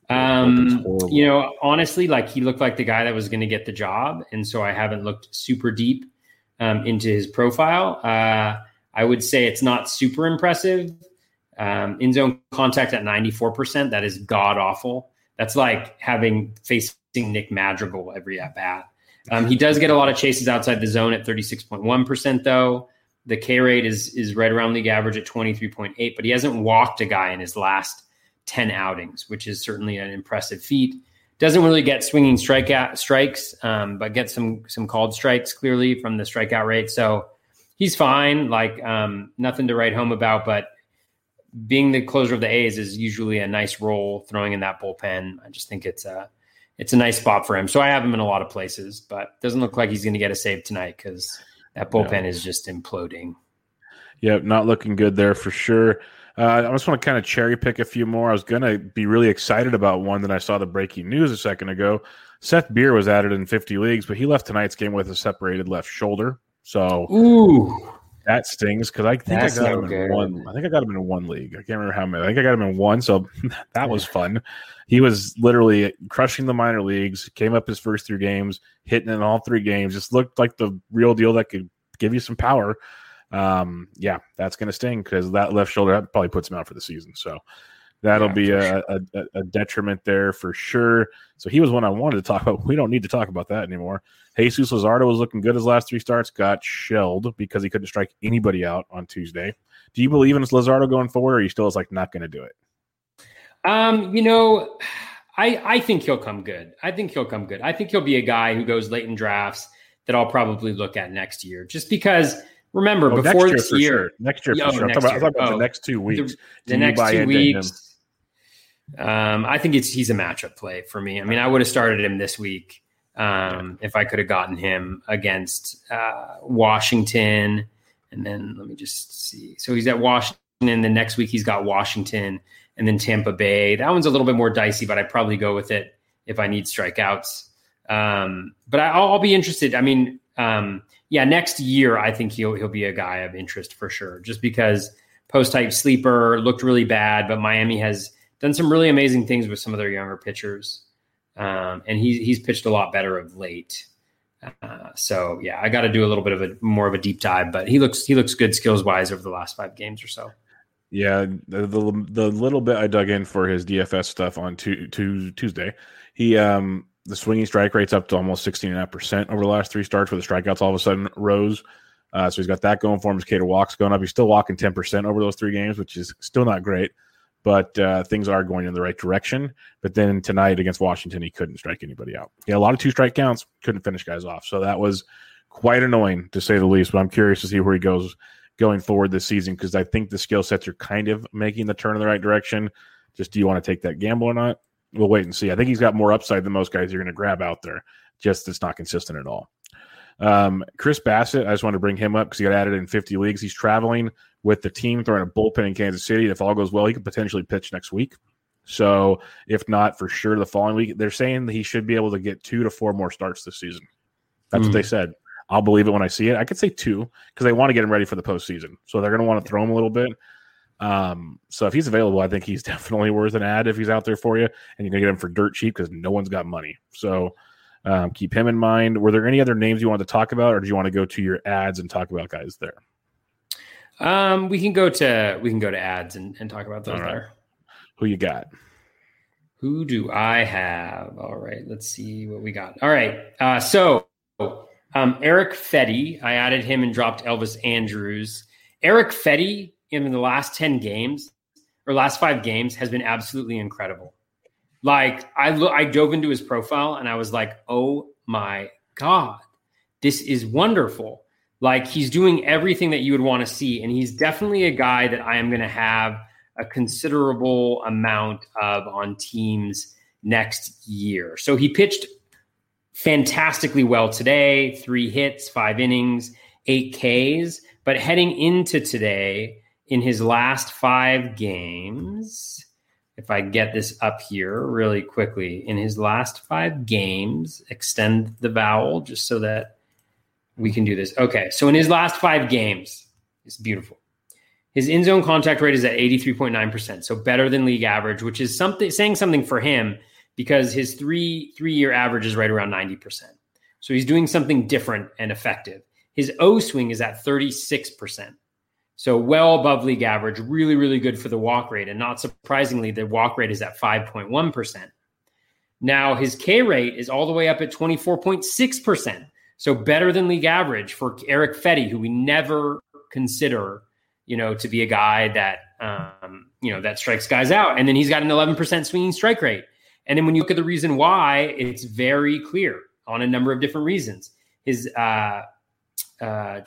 Um, you know, honestly, like he looked like the guy that was going to get the job, and so I haven't looked super deep um, into his profile. Uh, I would say it's not super impressive. Um, in zone contact at ninety-four percent. That is god awful. That's like having facing Nick Madrigal every at bat. Um, he does get a lot of chases outside the zone at thirty-six point one percent though. The K rate is, is right around league average at twenty-three point eight, but he hasn't walked a guy in his last ten outings, which is certainly an impressive feat. doesn't really get swinging strikeout strikes, um, but gets some some called strikes clearly from the strikeout rate. So he's fine, like um, nothing to write home about. But being the closer of the A's is usually a nice role throwing in that bullpen. I just think it's a it's a nice spot for him. So I have him in a lot of places, but doesn't look like he's going to get a save tonight because that bullpen no. is just imploding. Yeah, not looking good there for sure. Uh, I just want to kind of cherry pick a few more. I was going to be really excited about one that I saw the breaking news a second ago. Seth Beer was added in fifty leagues, but he left tonight's game with a separated left shoulder. So Ooh, that stings because I think That's I got no him in good. one. I think I got him in one league. I can't remember how many. I think I got him in one. So that was fun. He was literally crushing the minor leagues, came up his first three games, hitting in all three games. Just looked like the real deal that could give you some power. Um, yeah, that's going to sting because that left shoulder that probably puts him out for the season. So that'll yeah, be a, sure. a, a, a detriment there for sure. So he was one I wanted to talk about. We don't need to talk about that anymore. Jesus Luzardo was looking good his last three starts, got shelled because he couldn't strike anybody out on Tuesday. Do you believe in Luzardo going forward, or are you still like not going to do it? Um, you know, I I think he'll come good. I think he'll come good. I think he'll be a guy who goes late in drafts that I'll probably look at next year, just because. Remember, oh, before this year, sure. next year for oh, sure. I'm talking about, I'm talking about oh, the next two weeks. The, the next two weeks, um, I think it's he's a matchup play for me. I mean, I would have started him this week um, if I could have gotten him against uh, Washington, and then let me just see. So he's at Washington, and the next week he's got Washington, and then Tampa Bay. That one's a little bit more dicey, but I'd probably go with it if I need strikeouts. Um, but I, I'll, I'll be interested. I mean. Um, Yeah, next year I think he'll he'll be a guy of interest for sure. Just because post type sleeper looked really bad, but Miami has done some really amazing things with some of their younger pitchers, um, and he's he's pitched a lot better of late. Uh, so yeah, I got to do a little bit of a more of a deep dive, but he looks he looks good skills wise over the last five games or so. Yeah, the the, the little bit I dug in for his D F S stuff on tu- tu- Tuesday, he um. The swinging strike rate's up to almost sixteen point five percent over the last three starts where the strikeouts all of a sudden rose. Uh, so he's got that going for him. His K to walks going up. He's still walking ten percent over those three games, which is still not great. But uh, things are going in the right direction. But then tonight against Washington, he couldn't strike anybody out. He had a lot of two-strike counts, couldn't finish guys off. So that was quite annoying, to say the least. But I'm curious to see where he goes going forward this season because I think the skill sets are kind of making the turn in the right direction. Just do you want to take that gamble or not? We'll wait and see. I think he's got more upside than most guys you're going to grab out there. Just it's not consistent at all. Um, Chris Bassett, I just want to bring him up because he got added in fifty leagues. He's traveling with the team, throwing a bullpen in Kansas City. If all goes well, he could potentially pitch next week. So if not, for sure the following week. They're saying that he should be able to get two to four more starts this season. That's mm. what they said. I'll believe it when I see it. I could say two because they want to get him ready for the postseason. So they're going to want to throw him a little bit. Um, so if he's available, I think he's definitely worth an ad if he's out there for you, and you're gonna get him for dirt cheap because no one's got money. So um, keep him in mind. Were there any other names you wanted to talk about, or do you want to go to your ads and talk about guys there? Um, we can go to we can go to ads and, and talk about those right. there. Who you got? Who do I have? All right, let's see what we got. All right, uh, so um, Erick Fedde, I added him and dropped Elvis Andrus. Erick Fedde. In the last ten games or last five games has been absolutely incredible. Like I lo- I dove into his profile and I was like, oh my God, this is wonderful. Like he's doing everything that you would want to see. And he's definitely a guy that I am going to have a considerable amount of on teams next year. So he pitched fantastically well today, three hits, five innings, eight Ks, but heading into today, in his last five games, if I get this up here really quickly, in his last five games, extend the vowel just so that we can do this. Okay, so in his last five games, it's beautiful. His in-zone contact rate is at eighty-three point nine percent, so better than league average, which is something saying something for him because his three three-year average is right around ninety percent. So he's doing something different and effective. His O swing is at thirty-six percent. So well above league average, really, really good for the walk rate. And not surprisingly, the walk rate is at five point one percent. Now his K rate is all the way up at twenty-four point six percent. So better than league average for Erick Fedde, who we never consider, you know, to be a guy that, um, you know, that strikes guys out. And then he's got an eleven percent swinging strike rate. And then when you look at the reason why, it's very clear on a number of different reasons. His, uh, uh,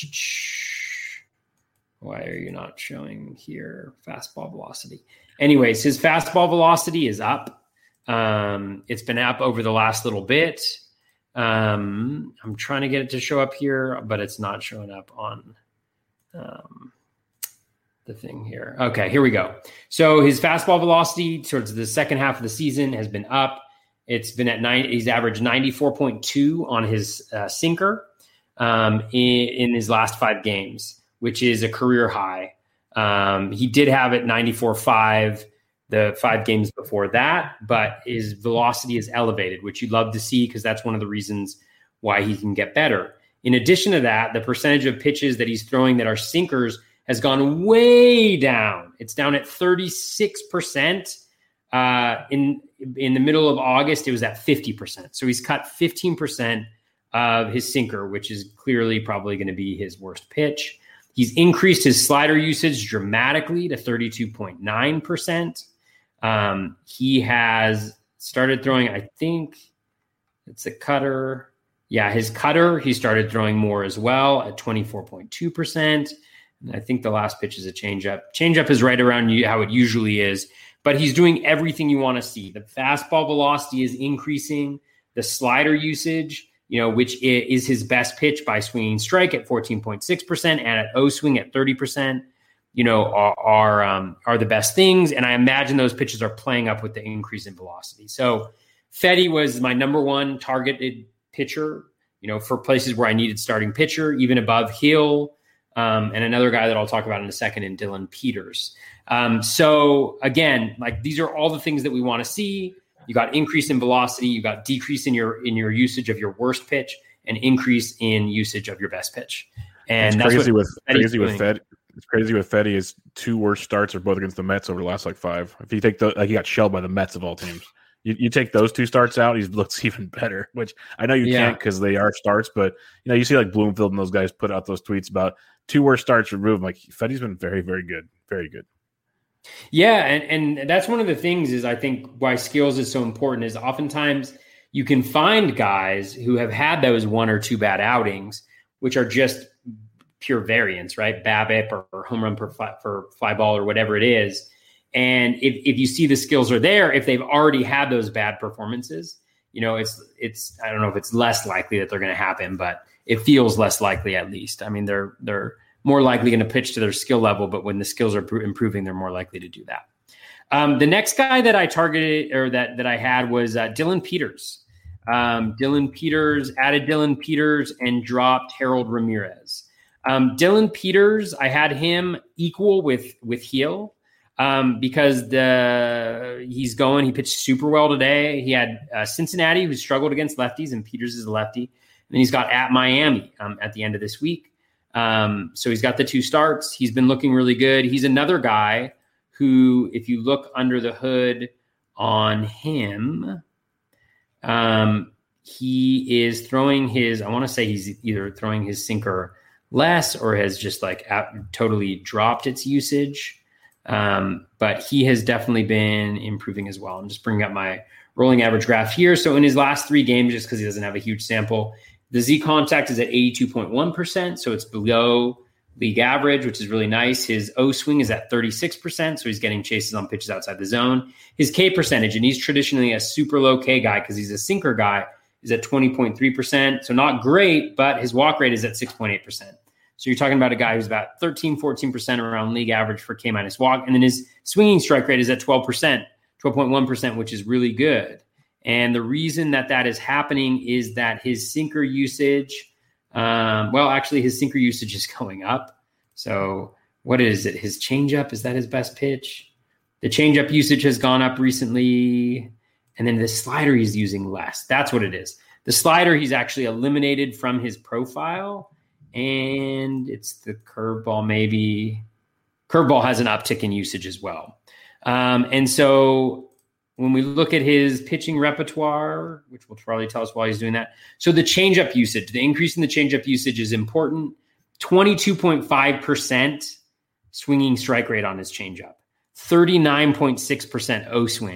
why are you not showing here fastball velocity? Anyways, his fastball velocity is up. Um, it's been up over the last little bit. Um, I'm trying to get it to show up here, but it's not showing up on um, the thing here. Okay, here we go. So his fastball velocity towards the second half of the season has been up. It's been at nine. He's averaged ninety-four point two on his uh, sinker um, in, in his last five games, which is a career high. Um, he did have it ninety-four point five the five games before that, but his velocity is elevated, which you'd love to see because that's one of the reasons why he can get better. In addition to that, the percentage of pitches that he's throwing that are sinkers has gone way down. It's down at thirty-six percent. Uh, in in the middle of August, it was at fifty percent. So he's cut fifteen percent of his sinker, which is clearly probably going to be his worst pitch. He's increased his slider usage dramatically to thirty-two point nine percent. Um, he has started throwing, I think it's a cutter. Yeah, his cutter, he started throwing more as well at twenty-four point two percent. And I think the last pitch is a changeup. Changeup is right around how it usually is, but he's doing everything you want to see. The fastball velocity is increasing. The slider usage, you know, which is his best pitch by swinging strike at fourteen point six percent and at O swing at thirty percent. You know, are are, um, are the best things. And I imagine those pitches are playing up with the increase in velocity. So Fedde was my number one targeted pitcher, you know, for places where I needed starting pitcher, even above Hill, um, and another guy that I'll talk about in a second, in Dylan Peters. Um, so again, like these are all the things that we want to see. You got increase in velocity, you got decrease in your in your usage of your worst pitch, and increase in usage of your best pitch. And it's that's crazy what with crazy with Fed. It's crazy with Fedde. His two worst starts are both against the Mets over the last like five. If you take the, like he got shelled by the Mets of all teams. You, you take those two starts out, he looks even better. Which I know you yeah. can't because they are starts, but you know you see like Bloomfield and those guys put out those tweets about two worst starts removed. Like Fedde's been very, very good, very good. Yeah, and and that's one of the things is I think why skills is so important is oftentimes you can find guys who have had those one or two bad outings, which are just pure variance, right? BABIP or, or home run per fly, for fly ball or whatever it is. And if, if you see the skills are there, if they've already had those bad performances, you know, it's, it's, I don't know if it's less likely that they're going to happen, but it feels less likely at least. I mean, they're, they're more likely going to pitch to their skill level, but when the skills are improving, they're more likely to do that. Um, the next guy that I targeted or that, that I had was uh, Dylan Peters. Um, Dylan Peters, added Dylan Peters and dropped Harold Ramirez. Um, Dylan Peters, I had him equal with with Heel um, because the he's going. He pitched super well today. He had uh, Cincinnati, who struggled against lefties, and Peters is a lefty. And then he's got at Miami um, at the end of this week. Um, so he's got the two starts. He's been looking really good. He's another guy who, if you look under the hood on him, um, he is throwing his. I want to say he's either throwing his sinker less or has just like out, totally dropped its usage. Um, but he has definitely been improving as well. I'm just bringing up my rolling average graph here. So in his last three games, just because he doesn't have a huge sample, the Z contact is at eighty-two point one percent. So it's below league average, which is really nice. His O swing is at thirty-six percent. So he's getting chases on pitches outside the zone. His K percentage, and he's traditionally a super low K guy because he's a sinker guy, is at twenty point three percent. So not great, but his walk rate is at six point eight percent. So you're talking about a guy who's about thirteen, fourteen percent around league average for K minus walk. And then his swinging strike rate is at twelve percent, twelve point one percent, which is really good. And the reason that that is happening is that his sinker usage, um, well, actually his sinker usage is going up. So what is it? His changeup, is that his best pitch? The changeup usage has gone up recently. And then the slider he's using less. That's what it is. The slider he's actually eliminated from his profile. And it's the curveball, maybe. Curveball has an uptick in usage as well. Um, and so when we look at his pitching repertoire, which will probably tell us why he's doing that. So the changeup usage, the increase in the changeup usage is important. twenty-two point five percent swinging strike rate on his changeup. thirty-nine point six percent O swing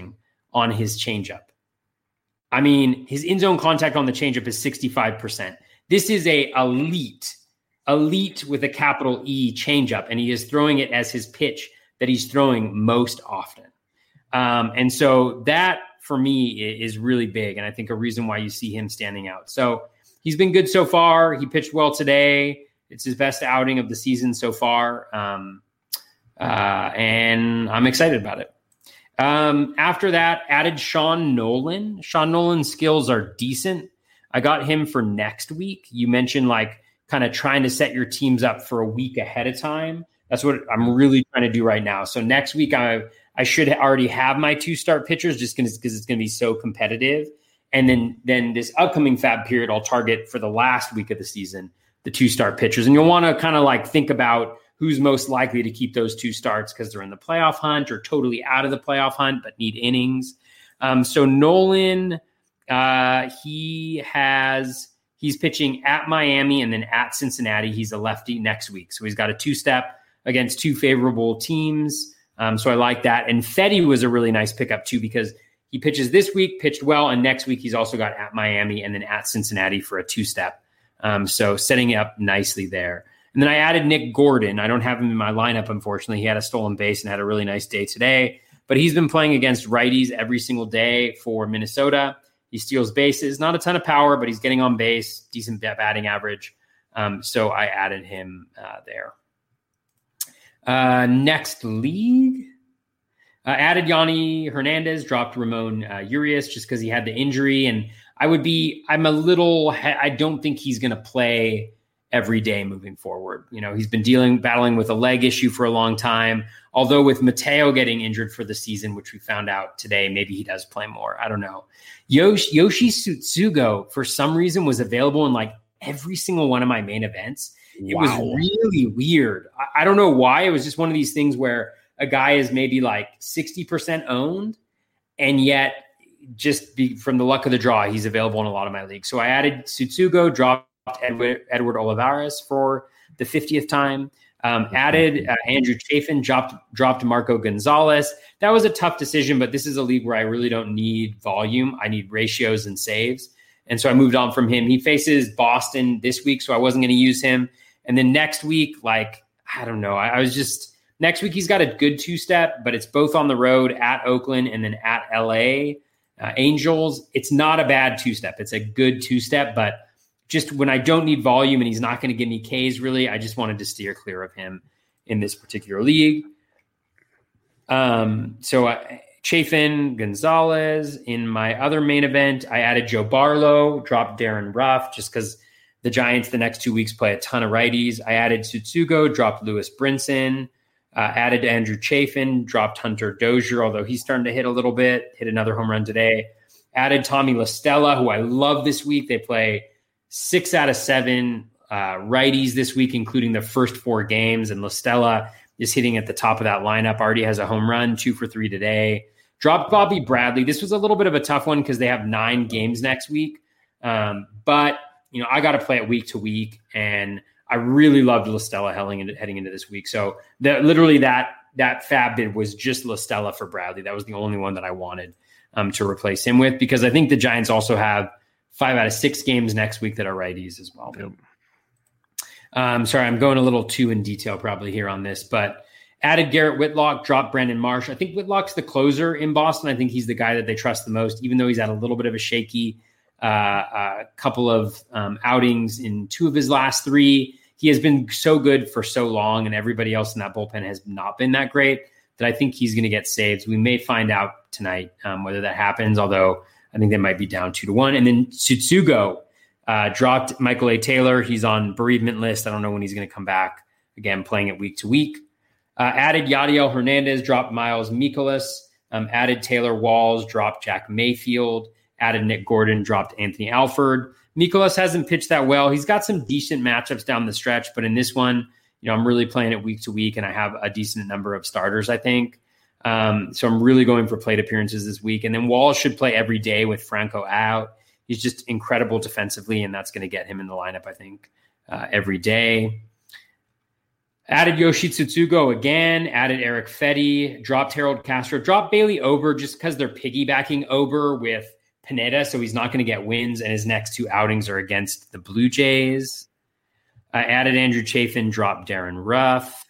on his changeup. I mean, his in-zone contact on the changeup is sixty-five percent. This is a elite, elite with a capital E changeup, and he is throwing it as his pitch that he's throwing most often. Um, and so that, for me, is really big, and I think a reason why you see him standing out. So he's been good so far. He pitched well today. It's his best outing of the season so far, um, uh, and I'm excited about it. Um, after that, added Sean Nolan. Sean Nolan's skills are decent. I got him for next week. You mentioned like kind of trying to set your teams up for a week ahead of time. That's what I'm really trying to do right now. So next week, I I should already have my two start pitchers just because it's going to be so competitive. And then then this upcoming fab period, I'll target for the last week of the season, the two start pitchers. And you'll want to kind of like think about who's most likely to keep those two starts because they're in the playoff hunt or totally out of the playoff hunt, but need innings. Um, so Nolan, uh, he has, he's pitching at Miami and then at Cincinnati. He's a lefty next week. So he's got a two-step against two favorable teams. Um, so I like that. And Fetty was a really nice pickup too, because he pitches this week, pitched well. And next week, he's also got at Miami and then at Cincinnati for a two-step. Um, so setting up nicely there. And then I added Nick Gordon. I don't have him in my lineup, unfortunately. He had a stolen base and had a really nice day today. But he's been playing against righties every single day for Minnesota. He steals bases. Not a ton of power, but he's getting on base. Decent batting average. Um, so I added him uh, there. Uh, next league. Uh, added Yanni Hernandez. Dropped Ramon uh, Urias just because he had the injury. And I would be, I'm a little, I don't think he's going to play every day moving forward. You know, he's been dealing, battling with a leg issue for a long time. Although with Mateo getting injured for the season, which we found out today, maybe he does play more. I don't know. Yoshi, Yoshi Tsutsugo, for some reason, was available in like every single one of my main events. It wow. was really weird. I, I don't know why. It was just one of these things where a guy is maybe like sixty percent owned, and yet just be, from the luck of the draw, he's available in a lot of my leagues. So I added Tsutsugo, dropped Edward, Edward Olivares for the fiftieth time. Um, added uh, Andrew Chafin, dropped, dropped Marco Gonzalez. That was a tough decision, but this is a league where I really don't need volume. I need ratios and saves. And so I moved on from him. He faces Boston this week, so I wasn't going to use him. And then next week, like, I don't know. I, I was just, next week he's got a good two-step, but it's both on the road at Oakland and then at L A uh, Angels. It's not a bad two-step. It's a good two-step, but just when I don't need volume and he's not going to give me Ks, really, I just wanted to steer clear of him in this particular league. Um, so I, Chafin, Gonzalez. In my other main event, I added Joe Barlow, dropped Darren Ruff just because the Giants the next two weeks play a ton of righties. I added Tsutsugo, dropped Lewis Brinson, uh, added Andrew Chafin, dropped Hunter Dozier, although he's starting to hit a little bit, hit another home run today. Added Tommy La Stella, who I love this week. They play Six out of seven uh, righties this week, including the first four games. And La Stella is hitting at the top of that lineup. Already has a home run, two for three today. Dropped Bobby Bradley. This was a little bit of a tough one because they have nine games next week. Um, but, you know, I got to play it week to week. And I really loved La Stella heading into, heading into this week. So the, literally that that fab bid was just La Stella for Bradley. That was the only one that I wanted um, to replace him with, because I think the Giants also have five out of six games next week that are righties as well. Yep. Um, sorry, I'm going a little too in detail probably here on this, but added Garrett Whitlock, dropped Brandon Marsh. I think Whitlock's the closer in Boston. I think he's the guy that they trust the most, even though he's had a little bit of a shaky uh, uh, couple of um, outings in two of his last three. He has been so good for so long, and everybody else in that bullpen has not been that great, that I think he's going to get saved. We may find out tonight um, whether that happens, although I think they might be down two to one. And then Tsutsugo uh, dropped Michael A. Taylor. He's on bereavement list. I don't know when he's going to come back. Again, playing it week to week. Uh, added Yadiel Hernandez, dropped Miles Mikolas. Um, added Taylor Walls, dropped Jack Mayfield. Added Nick Gordon, dropped Anthony Alford. Mikolas hasn't pitched that well. He's got some decent matchups down the stretch, but in this one, you know, I'm really playing it week to week, and I have a decent number of starters, I think. Um, so I'm really going for plate appearances this week. And then Walls should play every day with Franco out. He's just incredible defensively, and that's going to get him in the lineup, I think, uh, every day. Added Yoshi Tsutsugo again, added Eric Fetty, dropped Harold Castro, dropped Bailey Ober just because they're piggybacking Ober with Pineda, so he's not going to get wins, and his next two outings are against the Blue Jays. I uh, added Andrew Chafin, dropped Darren Ruff.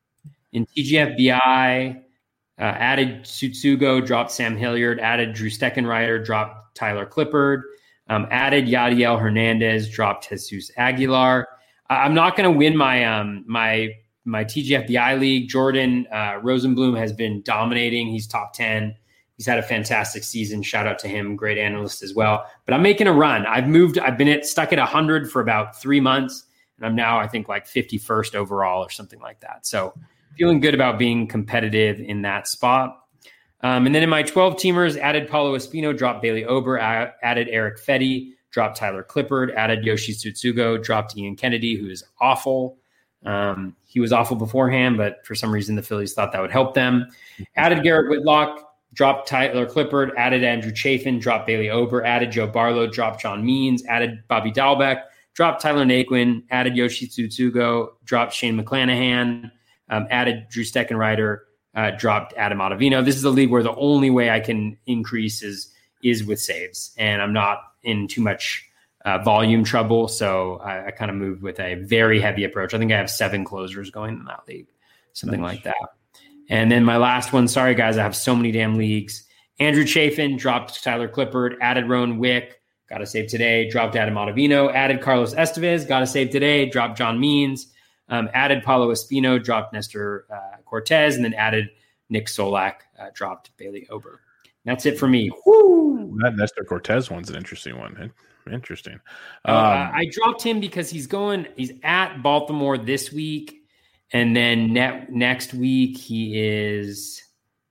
In T G F B I, uh, added Tsutsugo, dropped Sam Hilliard, added Drew Steckenrider, dropped Tyler Clippard, um, added Yadiel Hernandez, dropped Jesus Aguilar. Uh, I'm not going to win my um, my my T G F B I league. Jordan uh, Rosenblum has been dominating. He's top ten. He's had a fantastic season. Shout out to him. Great analyst as well. But I'm making a run. I've moved. I've been at, stuck at one hundred for about three months. And I'm now, I think, like fifty-first overall or something like that. So feeling good about being competitive in that spot. Um, and then in my twelve teamers, added Paulo Espino, dropped Bailey Ober, a- added Eric Fetty, dropped Tyler Clippard, added Yoshi Tsutsugo, dropped Ian Kennedy, who is awful. Um, he was awful beforehand, but for some reason the Phillies thought that would help them. Added Garrett Whitlock, dropped Tyler Clippard, added Andrew Chafin, dropped Bailey Ober, added Joe Barlow, dropped John Means, added Bobby Dahlbeck, dropped Tyler Naquin, added Yoshi Tsutsugo, dropped Shane McClanahan, um, added Drew Steckenrider, uh, dropped Adam Ottavino. This is a league where the only way I can increase is is with saves, and I'm not in too much uh, volume trouble, so I, I kind of moved with a very heavy approach. I think I have seven closers going in that league, something nice. Like that. And then my last one, sorry guys, I have so many damn leagues. Andrew Chafin, dropped Tyler Clippard, added Rowan Wick, got to save today, dropped Adam Ottavino, added Carlos Estevez, got to save today, dropped John Means, um, added Paulo Espino, dropped Nestor uh, Cortez, and then added Nick Solak, uh, dropped Bailey Ober. That's it for me. Woo! That Nestor Cortez one's an interesting one. Interesting. Um, uh, Um, I dropped him because he's going, he's at Baltimore this week. And then ne- next week he is,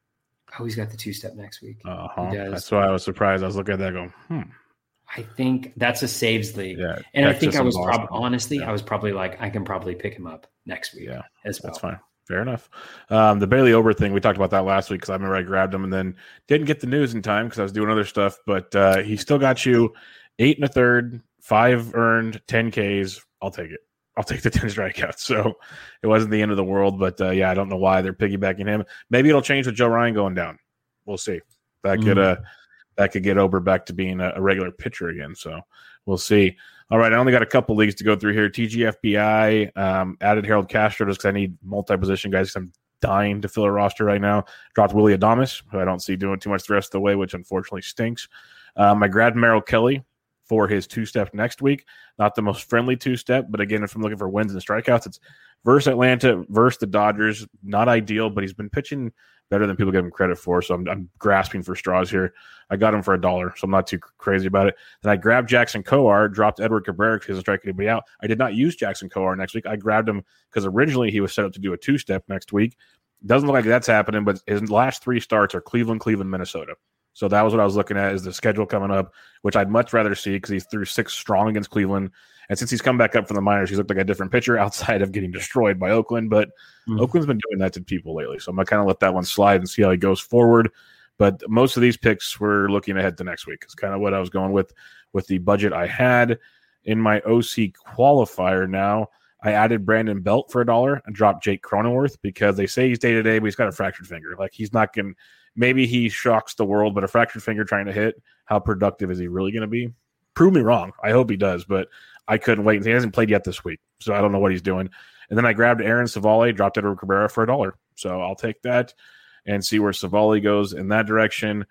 oh, he's got the two-step next week. uh-huh. That's why I was surprised. I was looking at that going, hmm. I think that's a saves league. Yeah, and Texas I think I was and probably, Boston. honestly, Yeah. I was probably like, I can probably pick him up next week Yeah, as well. That's fine. Fair enough. Um, the Bailey Ober thing, we talked about that last week because I remember I grabbed him and then didn't get the news in time because I was doing other stuff. But uh, he still got you eight and a third, five earned, ten Ks. I'll take it. I'll take the ten strikeouts. So it wasn't the end of the world. But uh, yeah, I don't know why they're piggybacking him. Maybe it'll change with Joe Ryan going down. We'll see. That Mm-hmm. could uh, that could get Ober back to being a, a regular pitcher again. So we'll see. All right, I only got a couple leagues to go through here. T G F B I um, added Harold Castro just because I need multi-position guys because I'm dying to fill a roster right now. Dropped Willie Adames, who I don't see doing too much the rest of the way, which unfortunately stinks. Um, I grabbed Merrill Kelly for his two-step next week. Not the most friendly two-step, but again, if I'm looking for wins and strikeouts, it's versus Atlanta, versus the Dodgers. Not ideal, but he's been pitching better than people give him credit for, so I'm, I'm grasping for straws here. I got him for a dollar, so I'm not too crazy about it. Then I grabbed Jackson Coar, dropped Edward Cabrera because he doesn't strike anybody out. I did not use Jackson Coar next week. I grabbed him because originally he was set up to do a two-step next week. Doesn't look like that's happening, but his last three starts are Cleveland, Cleveland, Minnesota. So that was what I was looking at is the schedule coming up, which I'd much rather see because he threw six strong against Cleveland. And since he's come back up from the minors, he's looked like a different pitcher outside of getting destroyed by Oakland. But mm. Oakland's been doing that to people lately. So I'm going to kind of let that one slide and see how he goes forward. But most of these picks were looking ahead to next week. It's kind of what I was going with with the budget I had. In my O C qualifier now, I added Brandon Belt for a dollar and dropped Jake Cronenworth because they say he's day-to-day, but he's got a fractured finger. Like he's not going to – maybe he shocks the world, but a fractured finger trying to hit, how productive is he really going to be? Prove me wrong. I hope he does, but – I couldn't wait. He hasn't played yet this week, so I don't know what he's doing. And then I grabbed Aaron Savale, dropped Edward Cabrera for a dollar. So I'll take that and see where Savale goes in that direction.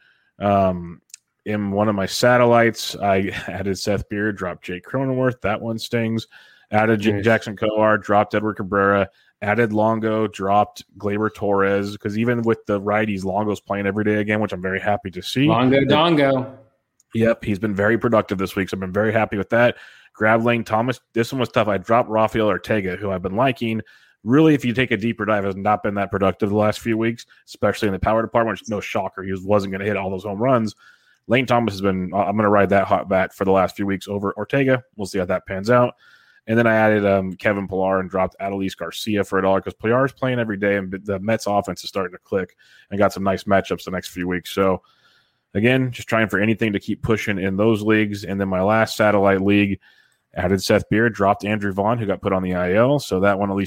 Um, in one of my satellites, I added Seth Beard, dropped Jake Cronenworth. That one stings. Added J- Jackson Coar, dropped Edward Cabrera. Added Longo, dropped Gleyber Torres. Because even with the righties, Longo's playing every day again, which I'm very happy to see. Longo Dongo. Yep, he's been very productive this week, so I've been very happy with that. Grab Lane Thomas. This one was tough. I dropped Rafael Ortega, who I've been liking. Really, if you take a deeper dive, has not been that productive the last few weeks, especially in the power department. Which no shocker, he wasn't going to hit all those home runs. Lane Thomas has been, I'm going to ride that hot bat for the last few weeks over Ortega. We'll see how that pans out. And then I added um, Kevin Pillar and dropped Adolis Garcia for a dollar because Pillar is playing every day and the Mets offense is starting to click and got some nice matchups the next few weeks. So, again, just trying for anything to keep pushing in those leagues. And then my last satellite league, added Seth Beard, dropped Andrew Vaughn, who got put on the I L. So that one at least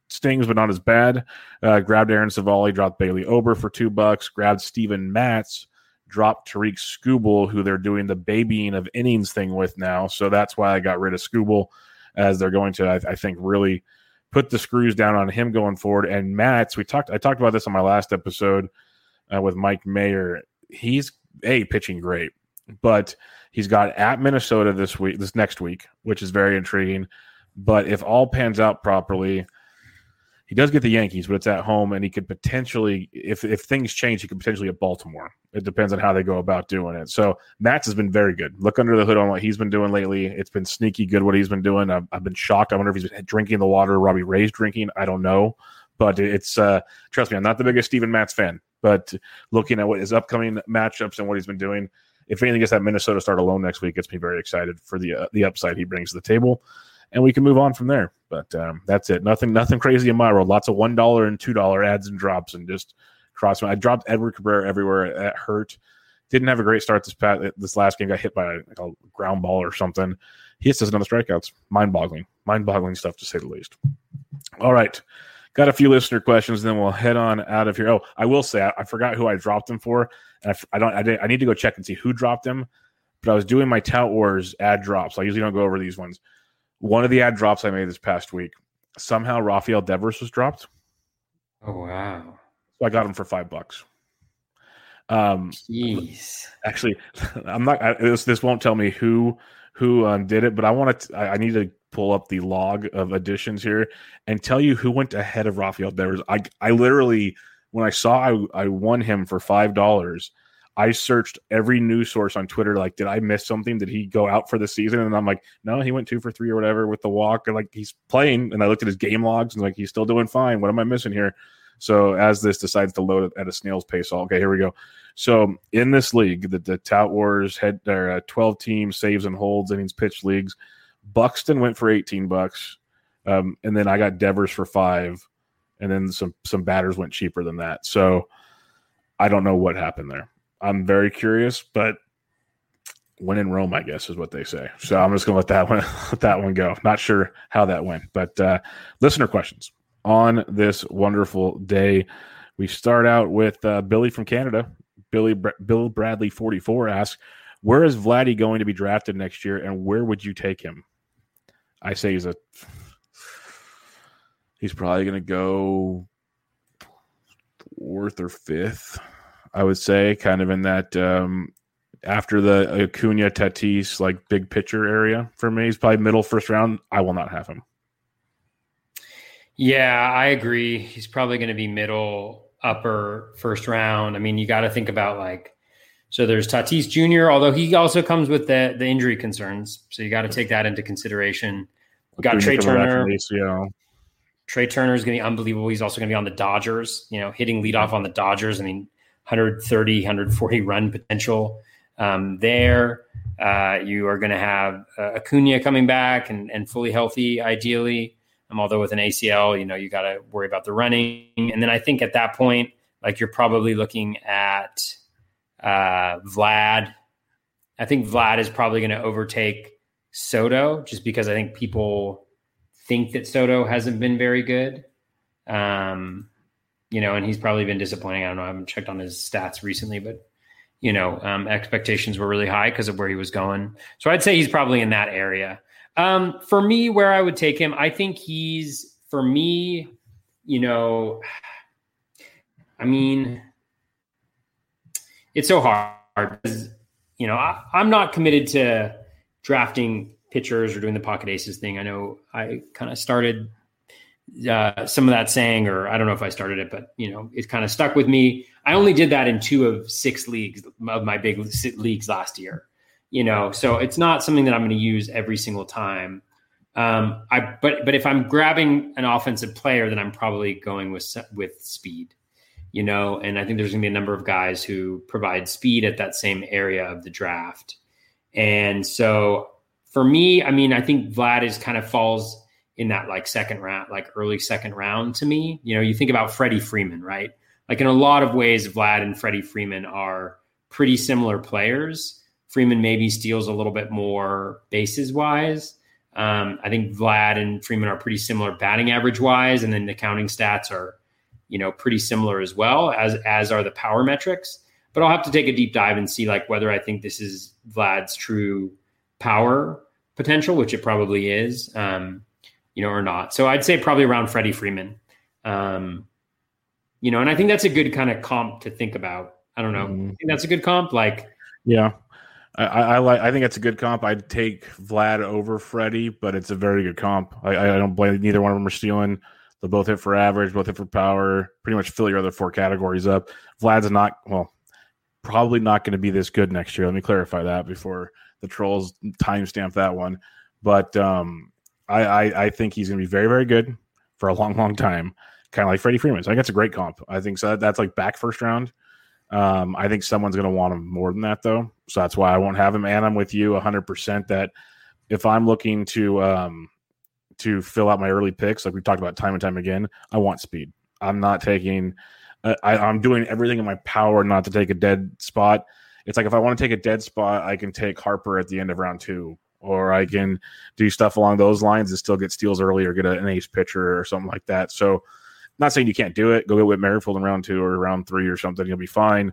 stings, but not as bad. Uh, grabbed Aaron Savali, dropped Bailey Ober for two bucks, grabbed Steven Matz, dropped Tariq Skubal, who they're doing the babying of innings thing with now. So that's why I got rid of Skubal, as they're going to, I, I think, really put the screws down on him going forward. And Matz, we talked, I talked about this on my last episode uh, with Mike Mayer. He's a pitching great, but he's got at Minnesota this week, this next week, which is very intriguing. But if all pans out properly, he does get the Yankees, but it's at home, and he could potentially, if if things change, he could potentially get Baltimore. It depends on how they go about doing it. So Matz has been very good. Look under the hood on what he's been doing lately. It's been sneaky good what he's been doing. I've, I've been shocked. I wonder if he's been drinking the water Robbie Ray's drinking. I don't know. But it's, uh, trust me, I'm not the biggest Steven Matz fan. But looking at what his upcoming matchups and what he's been doing, if anything gets that Minnesota start alone next week, gets me very excited for the uh, the upside he brings to the table. And we can move on from there. But um, that's it. Nothing nothing crazy in my world. Lots of one dollar and two dollar ads and drops and just cross. I dropped Edward Cabrera everywhere. That hurt. Didn't have a great start this past, this last game. Got hit by a, like a ground ball or something. He just doesn't have the strikeouts. Mind-boggling. Mind-boggling stuff, to say the least. All right. Got a few listener questions, then we'll head on out of here. Oh, I will say, I, I forgot who I dropped them for. And I, I don't. I, did, I need to go check and see who dropped them. But I was doing my Tout Wars ad drops. I usually don't go over these ones. One of the ad drops I made this past week, somehow Rafael Devers was dropped. Oh, wow. So I got him for five bucks. Um, Jeez. Actually, I'm not. I, this this won't tell me who who um, did it, but I want to. I, I need to pull up the log of additions here and tell you who went ahead of Rafael Devers. I I literally, when I saw I I won him for five dollars, I searched every news source on Twitter. Like, did I miss something? Did he go out for the season? And I'm like, no, he went two for three or whatever with the walk. And like, he's playing. And I looked at his game logs and like, he's still doing fine. What am I missing here? So as this decides to load at a snail's pace, all okay, here we go. So in this league, the, the Tout Wars had their uh, twelve team saves and holds innings pitched leagues. Buxton went for eighteen bucks, um, and then I got Devers for five, and then some some batters went cheaper than that. So I don't know what happened there. I'm very curious, but when in Rome, I guess is what they say. So I'm just gonna let that one let that one go. Not sure how that went, but uh, listener questions on this wonderful day. We start out with uh, Billy from Canada. Billy Bill Bradley forty-four asks, where is Vladdy going to be drafted next year, and where would you take him? I say he's a he's probably going to go fourth or fifth, I would say, kind of in that um, after the Acuna Tatis like big pitcher area for me. He's probably middle first round. I will not have him. Yeah, I agree. He's probably going to be middle, upper first round. I mean, you got to think about like, so there's Tatis Junior, although he also comes with the the injury concerns. So you got to take that into consideration. You got Trey Turner. Trey Turner is going to be unbelievable. He's also going to be on the Dodgers, you know, hitting leadoff on the Dodgers. I mean, one thirty, one forty run potential um, there. Uh, you are going to have uh, Acuna coming back and, and fully healthy, ideally. Um, although with an A C L, you know, you got to worry about the running. And then I think at that point, like you're probably looking at uh, Vlad. I think Vlad is probably going to overtake Soto just because I think people think that Soto hasn't been very good. Um, you know, and he's probably been disappointing. I don't know. I haven't checked on his stats recently, but you know, um, expectations were really high because of where he was going. So I'd say he's probably in that area. Um, for me, where I would take him, I think he's, for me, you know, I mean, it's so hard because, you know, I, I'm not committed to drafting pitchers or doing the pocket aces thing. I know I kind of started uh, some of that saying, or I don't know if I started it, but, you know, it kind of stuck with me. I only did that in two of six leagues of my big leagues last year. You know, so it's not something that I'm going to use every single time. Um, I but but if I'm grabbing an offensive player, then I'm probably going with with speed. You know, and I think there's going to be a number of guys who provide speed at that same area of the draft. And so for me, I mean, I think Vlad is kind of falls in that like second round, like early second round to me. You know, you think about Freddie Freeman, right? Like in a lot of ways, Vlad and Freddie Freeman are pretty similar players. Freeman maybe steals a little bit more bases wise, Um, I think Vlad and Freeman are pretty similar batting average wise, and then the counting stats are, you know, pretty similar as well, as as are the power metrics. But I'll have to take a deep dive and see like whether I think this is Vlad's true power potential, which it probably is, um, you know, or not. So I'd say probably around Freddie Freeman, um, you know, and I think that's a good kind of comp to think about. I don't know. Mm-hmm. I think that's a good comp. Like, yeah, I, I like. I think it's a good comp. I'd take Vlad over Freddie, but it's a very good comp. I, I don't blame neither one of them are stealing. They both hit for average, both hit for power. Pretty much fill your other four categories up. Vlad's not well. Probably not going to be this good next year. Let me clarify that before the trolls timestamp that one. But um, I, I, I think he's going to be very, very good for a long, long time, kind of like Freddie Freeman. So I think that's a great comp. I think so. That's like back first round. Um, I think someone's going to want him more than that, though. So that's why I won't have him. And I'm with you one hundred percent that if I'm looking to um, to fill out my early picks, like we've talked about time and time again, I want speed. I'm not taking – I, I'm doing everything in my power not to take a dead spot. It's like if I want to take a dead spot, I can take Harper at the end of round two, or I can do stuff along those lines and still get steals early or get an ace pitcher or something like that. So not saying you can't do it. Go get Whit Merrifield in round two or round three or something. You'll be fine.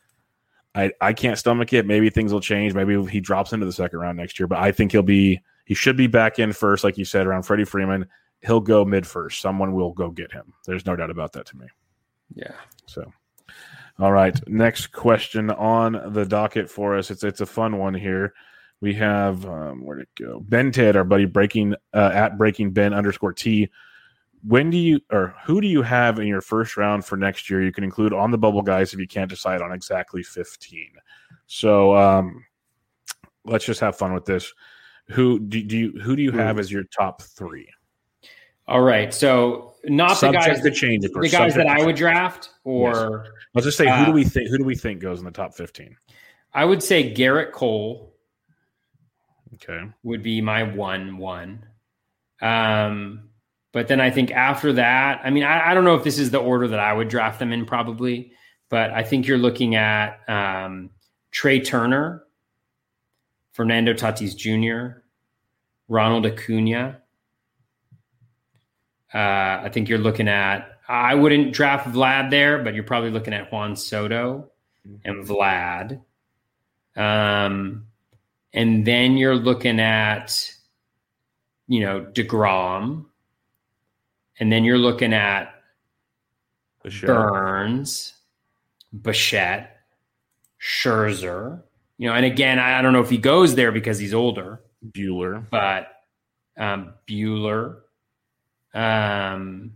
I, I can't stomach it. Maybe things will change. Maybe he drops into the second round next year, but I think he'll be – he should be back in first, like you said, around Freddie Freeman. He'll go mid first. Someone will go get him. There's no doubt about that to me. Yeah. So, all right. Next question on the docket for us. It's it's a fun one here. We have um, where'd it go? Ben Ted, our buddy, breaking uh, at breaking Ben underscore T. When do you or who do you have in your first round for next year? You can include on the bubble guys if you can't decide on exactly fifteen. So um, let's just have fun with this. Who do, do you who do you have as your top three? All right. So not Subject the guys to change, of course. the guys Subject that I would draft, or yes. Let's just say who uh, do we think who do we think goes in the top fifteen? I would say Garrett Cole. Okay. Would be my one one. Um, but then I think after that, I mean, I, I don't know if this is the order that I would draft them in probably, but I think you're looking at um, Trey Turner, Fernando Tatis Junior, Ronald Acuna. Uh, I think you're looking at, I wouldn't draft Vlad there, but you're probably looking at Juan Soto and Vlad. Um, and then you're looking at, you know, DeGrom. And then you're looking at Bichette. Burns, Bichette, Scherzer. You know, and again, I, I don't know if he goes there because he's older. Bueller. But um, Bueller. Um,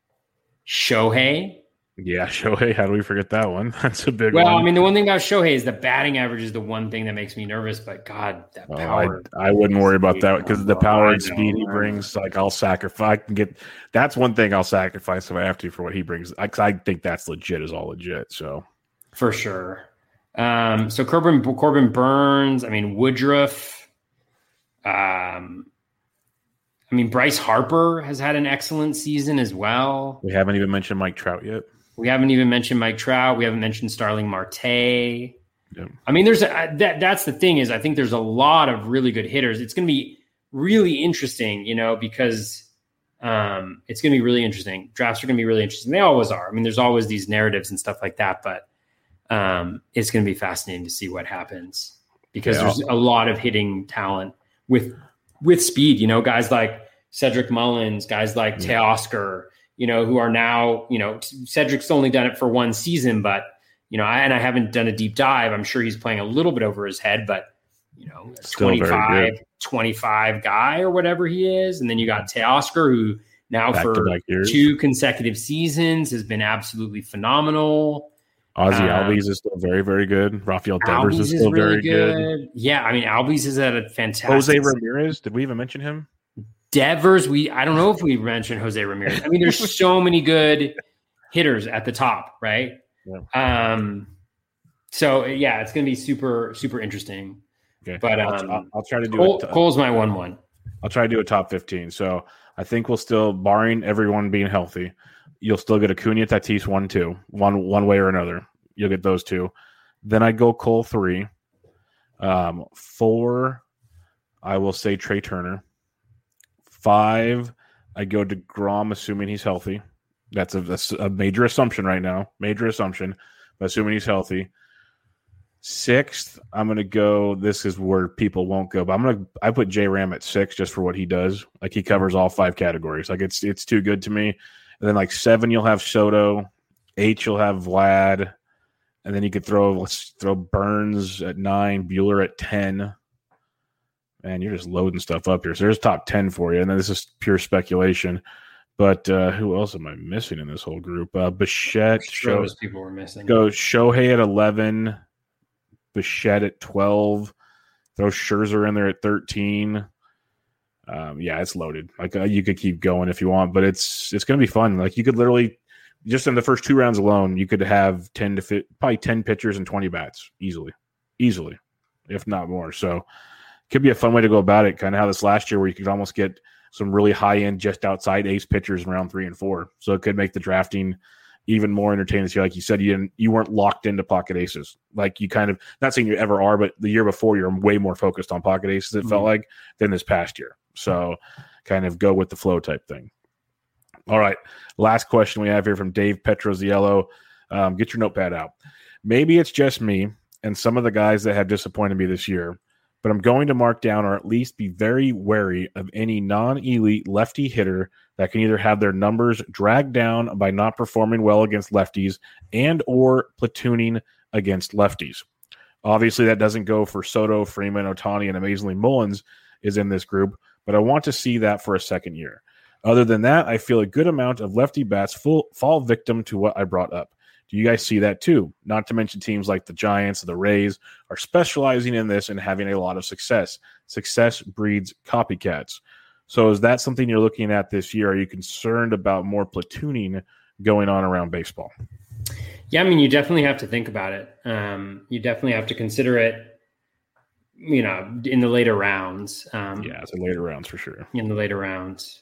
Shohei. Yeah, Shohei. How do we forget that one? That's a big well, one. Well, I mean, the one thing about Shohei is the batting average is the one thing that makes me nervous. But God, that oh, power. I, I wouldn't worry about that because the power oh, and speed he brings, like I'll sacrifice. I can get that's one thing I'll sacrifice if I have to for what he brings. I, I think that's legit is all legit. So for sure. Um, so Corbin Corbin Burns. I mean Woodruff. Um. I mean, Bryce Harper has had an excellent season as well. We haven't even mentioned Mike Trout yet. We haven't even mentioned Mike Trout. We haven't mentioned Starling Marte. Yep. I mean, there's a, that. That's the thing is, I think there's a lot of really good hitters. It's going to be really interesting, you know, because um, it's going to be really interesting. Drafts are going to be really interesting. They always are. I mean, there's always these narratives and stuff like that, but um, it's going to be fascinating to see what happens because yeah. there's a lot of hitting talent with. With speed, you know, guys like Cedric Mullins, guys like yeah. Teoscar, you know, who are now, you know, Cedric's only done it for one season, but, you know, I, and I haven't done a deep dive. I'm sure he's playing a little bit over his head, but, you know, twenty-five, twenty-five guy or whatever he is. And then you got Teoscar, who now back for two consecutive seasons has been absolutely phenomenal. Ozzy um, Albies is still very, very good. Rafael Devers is still is really very good. good. Yeah, I mean, Albies is at a fantastic. Jose Ramirez, did we even mention him? Devers, we I don't know if we mentioned Jose Ramirez. I mean, there's so many good hitters at the top, right? Yeah. Um. So yeah, it's going to be super, super interesting. Okay, but I'll, um, I'll, I'll try to do Cole, it. Cole's my one one. I'll try to do a top fifteen. So I think we'll still, barring everyone being healthy. You'll still get Acuna, Tatis one, two, one, one way or another. You'll get those two. Then I go Cole three. Um, four, I will say Trey Turner. Five, I go DeGrom, assuming he's healthy. That's a, that's a major assumption right now. Major assumption, but assuming he's healthy. Sixth, I'm going to go. This is where people won't go, but I'm going to. I put J Ram at six just for what he does. Like he covers all five categories. Like it's it's too good to me. And then like seven, you'll have Soto. Eight, you'll have Vlad. And then you could throw let's throw Burns at nine, Bueller at ten. Man, you're just loading stuff up here. So there's top ten for you. And then this is pure speculation. But uh, who else am I missing in this whole group? Uh, Bichette. Sure, those people were missing. Go Shohei at eleven. Bichette at twelve. Throw Scherzer in there at thirteen. Um, yeah, it's loaded. Like uh, you could keep going if you want, but it's it's going to be fun. Like you could literally just in the first two rounds alone, you could have ten to fit, probably ten pitchers and twenty bats easily, easily, if not more. So it could be a fun way to go about it. Kind of how this last year where you could almost get some really high end, just outside ace pitchers in round three and four. So it could make the drafting even more entertaining this year. Like you said, you didn't, you weren't locked into pocket aces. Like you kind of, not saying you ever are, but the year before you're way more focused on pocket aces, it mm-hmm. felt like, than this past year. So kind of go with the flow type thing. All right. Last question we have here from Dave Petroziello. Um, get your notepad out. Maybe it's just me and some of the guys that have disappointed me this year, but I'm going to mark down or at least be very wary of any non-elite lefty hitter that can either have their numbers dragged down by not performing well against lefties and or platooning against lefties. Obviously, that doesn't go for Soto, Freeman, Ohtani, and amazingly Mullins is in this group, but I want to see that for a second year. Other than that, I feel a good amount of lefty bats full, fall victim to what I brought up. Do you guys see that too? Not to mention teams like the Giants, the Rays are specializing in this and having a lot of success. Success breeds copycats. So is that something you're looking at this year? Are you concerned about more platooning going on around baseball? Yeah, I mean, you definitely have to think about it. Um, you definitely have to consider it, you know, in the later rounds. Um, yeah, it's in later rounds for sure. In the later rounds.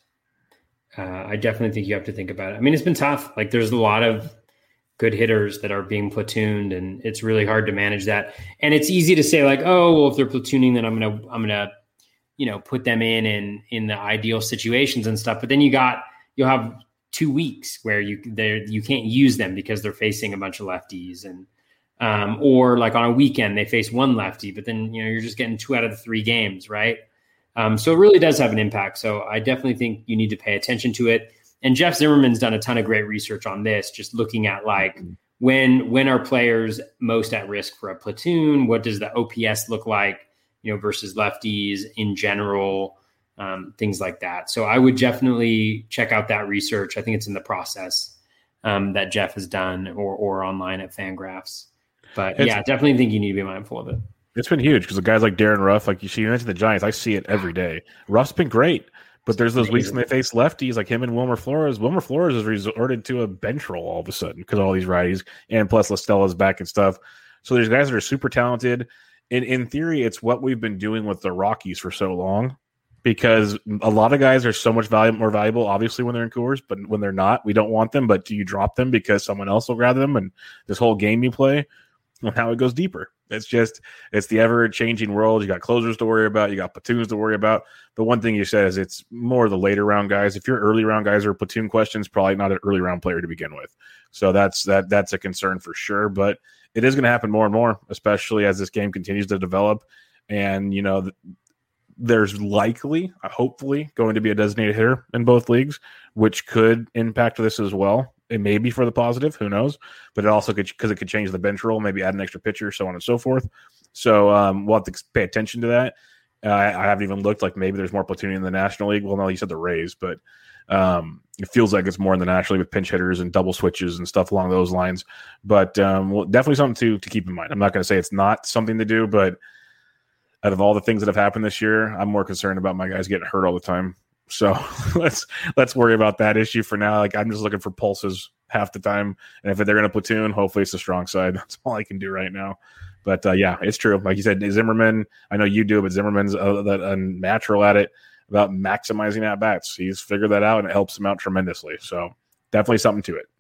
Uh, I definitely think you have to think about it. I mean, it's been tough. Like there's a lot of good hitters that are being platooned, and it's really hard to manage that. And it's easy to say like, oh, well, if they're platooning, then I'm going to, I'm going to, you know, put them in, in, in the ideal situations and stuff. But then you got, you'll have two weeks where you, they you can't use them because they're facing a bunch of lefties and, um, or like on a weekend, they face one lefty, but then, you know, you're just getting two out of the three games. Right. Um, so it really does have an impact. So I definitely think you need to pay attention to it. And Jeff Zimmerman's done a ton of great research on this, just looking at like when, when are players most at risk for a platoon? What does the O P S look like, you know, versus lefties in general, um, things like that. So I would definitely check out that research. I think it's in the process um, that Jeff has done or, or online at Fangraphs. But it's, yeah, definitely think you need to be mindful of it. It's been huge because the guys like Darren Ruff, like you see, you mentioned the Giants, I see it every day. Ruff's been great. But there's those weeks when they face lefties like him and Wilmer Flores. Wilmer Flores has resorted to a bench roll all of a sudden because all these righties, and plus La Stella's back and stuff. So there's guys that are super talented. In in theory, it's what we've been doing with the Rockies for so long because a lot of guys are so much value, more valuable, obviously, when they're in Coors, but when they're not, we don't want them. But do you drop them because someone else will grab them? And this whole game you play, well, now it goes deeper. It's just, it's the ever-changing world. You got closers to worry about. You got platoons to worry about. The one thing you said is it's more the later round guys. If your early round guys are platoon questions, probably not an early round player to begin with. So that's that that's a concern for sure. But it is going to happen more and more, especially as this game continues to develop. And, you know, there's likely, hopefully, going to be a designated hitter in both leagues, which could impact this as well. It may be for the positive, who knows? But it also could, because it could change the bench roll, maybe add an extra pitcher, so on and so forth. So um, we'll have to pay attention to that. Uh, I, I haven't even looked, like maybe there's more platooning in the National League. Well, no, you said the Rays, but um, it feels like it's more in the National League with pinch hitters and double switches and stuff along those lines. But um, well, definitely something to to keep in mind. I'm not going to say it's not something to do, but out of all the things that have happened this year, I'm more concerned about my guys getting hurt all the time. So let's let's worry about that issue for now. Like I'm just looking for pulses half the time, and if they're going to platoon, hopefully it's the strong side. That's all I can do right now. But uh, yeah, it's true. Like you said, Zimmerman. I know you do, but Zimmerman's a, a natural at it about maximizing at bats. He's figured that out, and it helps him out tremendously. So definitely something to it.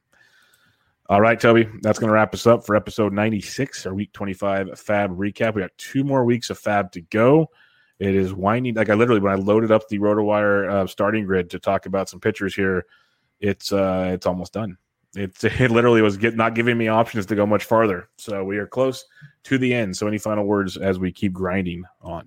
All right, Toby, that's going to wrap us up for episode ninety-six, our week twenty-five Fab recap. We got two more weeks of Fab to go. It is winding. Like I literally, when I loaded up the RotoWire uh, starting grid to talk about some pitchers here, it's uh, it's almost done. It, it literally was get, not giving me options to go much farther. So we are close to the end. So any final words as we keep grinding on?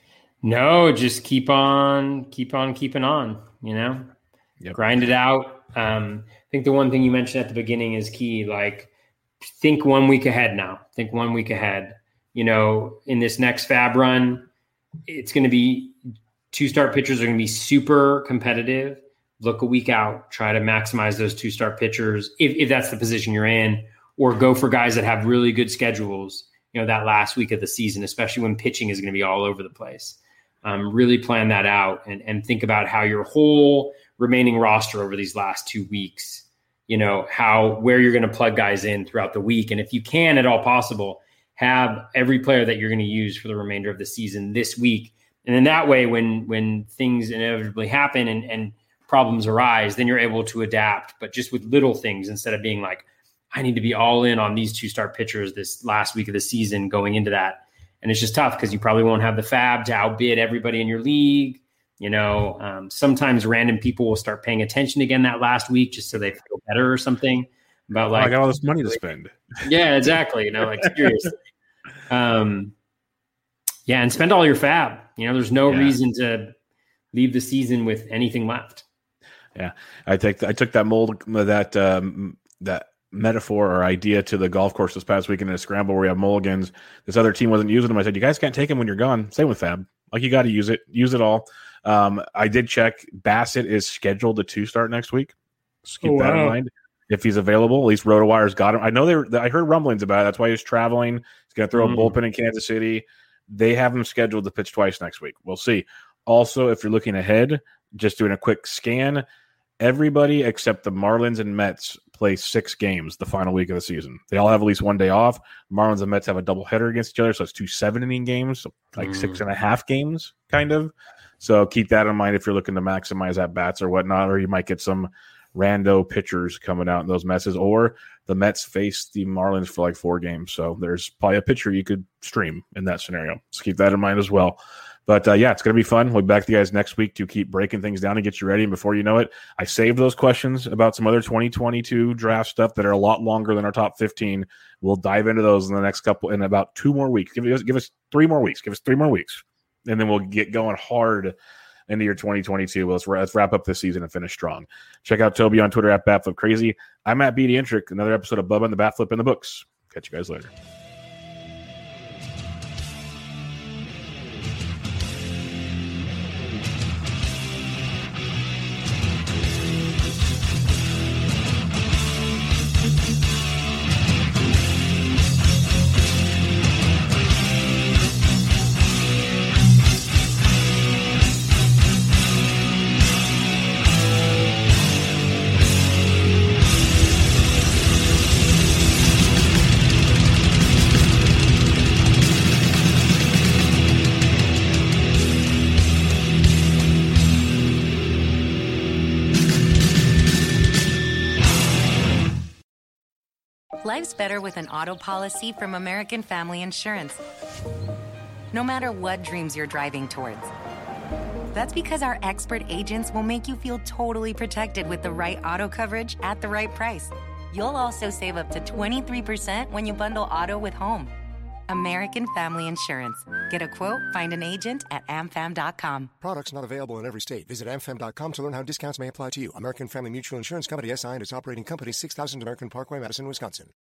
No, just keep on, keep on, keeping on, you know, yep. Grind it out. Um, I think the one thing you mentioned at the beginning is key. Like think one week ahead now, think one week ahead, you know, in this next Fab run, it's going to be two start pitchers are going to be super competitive. Look a week out, try to maximize those two start pitchers if, if that's the position you're in, or go for guys that have really good schedules, you know, that last week of the season, especially when pitching is going to be all over the place. Um, really plan that out and, and think about how your whole remaining roster over these last two weeks, you know, how, where you're going to plug guys in throughout the week. And if you can at all possible, have every player that you're going to use for the remainder of the season this week. And then that way, when, when things inevitably happen and, and problems arise, then you're able to adapt, but just with little things instead of being like, I need to be all in on these two start pitchers this last week of the season going into that. And it's just tough because you probably won't have the fab to outbid everybody in your league. You know, um, sometimes random people will start paying attention again that last week just so they feel better or something about like, oh, I got all this money to spend. Yeah, exactly. You know, like seriously. Um, yeah. And spend all your fab, you know, there's no yeah. reason to leave the season with anything left. Yeah. I take, I took that mold, that, um, that, metaphor or idea to the golf course this past weekend in a scramble where we have mulligans. This other team wasn't using them. I said, you guys can't take them when you're gone. Same with Fab. Like you got to use it, use it all. Um, I did check. Bassett is scheduled to two start next week. Just keep oh, that wow. in mind. If he's available, at least RotoWire's got him. I know they I heard rumblings about it. That's why he's traveling. He's going to throw mm. a bullpen in Kansas City. They have him scheduled to pitch twice next week. We'll see. Also, if you're looking ahead, just doing a quick scan, everybody except the Marlins and Mets play six games the final week of the season. They all have at least one day off. Marlins and Mets have a doubleheader against each other, so it's two seven-inning games, so like mm. six and a half games, kind of. So keep that in mind if you're looking to maximize at bats or whatnot, or you might get some rando pitchers coming out in those messes, or the Mets face the Marlins for like four games. So there's probably a pitcher you could stream in that scenario. So keep that in mind as well. But, uh, yeah, it's going to be fun. We'll be back to you guys next week to keep breaking things down and get you ready. And before you know it, I saved those questions about some other twenty twenty-two draft stuff that are a lot longer than our top fifteen. We'll dive into those in the next couple, in about two more weeks. Give us, give us three more weeks. Give us three more weeks. And then we'll get going hard into your twenty twenty-two. Well, let's, let's wrap up this season and finish strong. Check out Toby on Twitter at BatFlipCrazy. I'm at B D Intric. Another episode of Bubba and the Bat Flip in the books. Catch you guys later. Life's better with an auto policy from American Family Insurance. No matter what dreams you're driving towards. That's because our expert agents will make you feel totally protected with the right auto coverage at the right price. You'll also save up to twenty-three percent when you bundle auto with home. American Family Insurance. Get a quote, find an agent at a m fam dot com. Products not available in every state. Visit a m fam dot com to learn how discounts may apply to you. American Family Mutual Insurance Company, S I and its operating company, six thousand American Parkway, Madison, Wisconsin.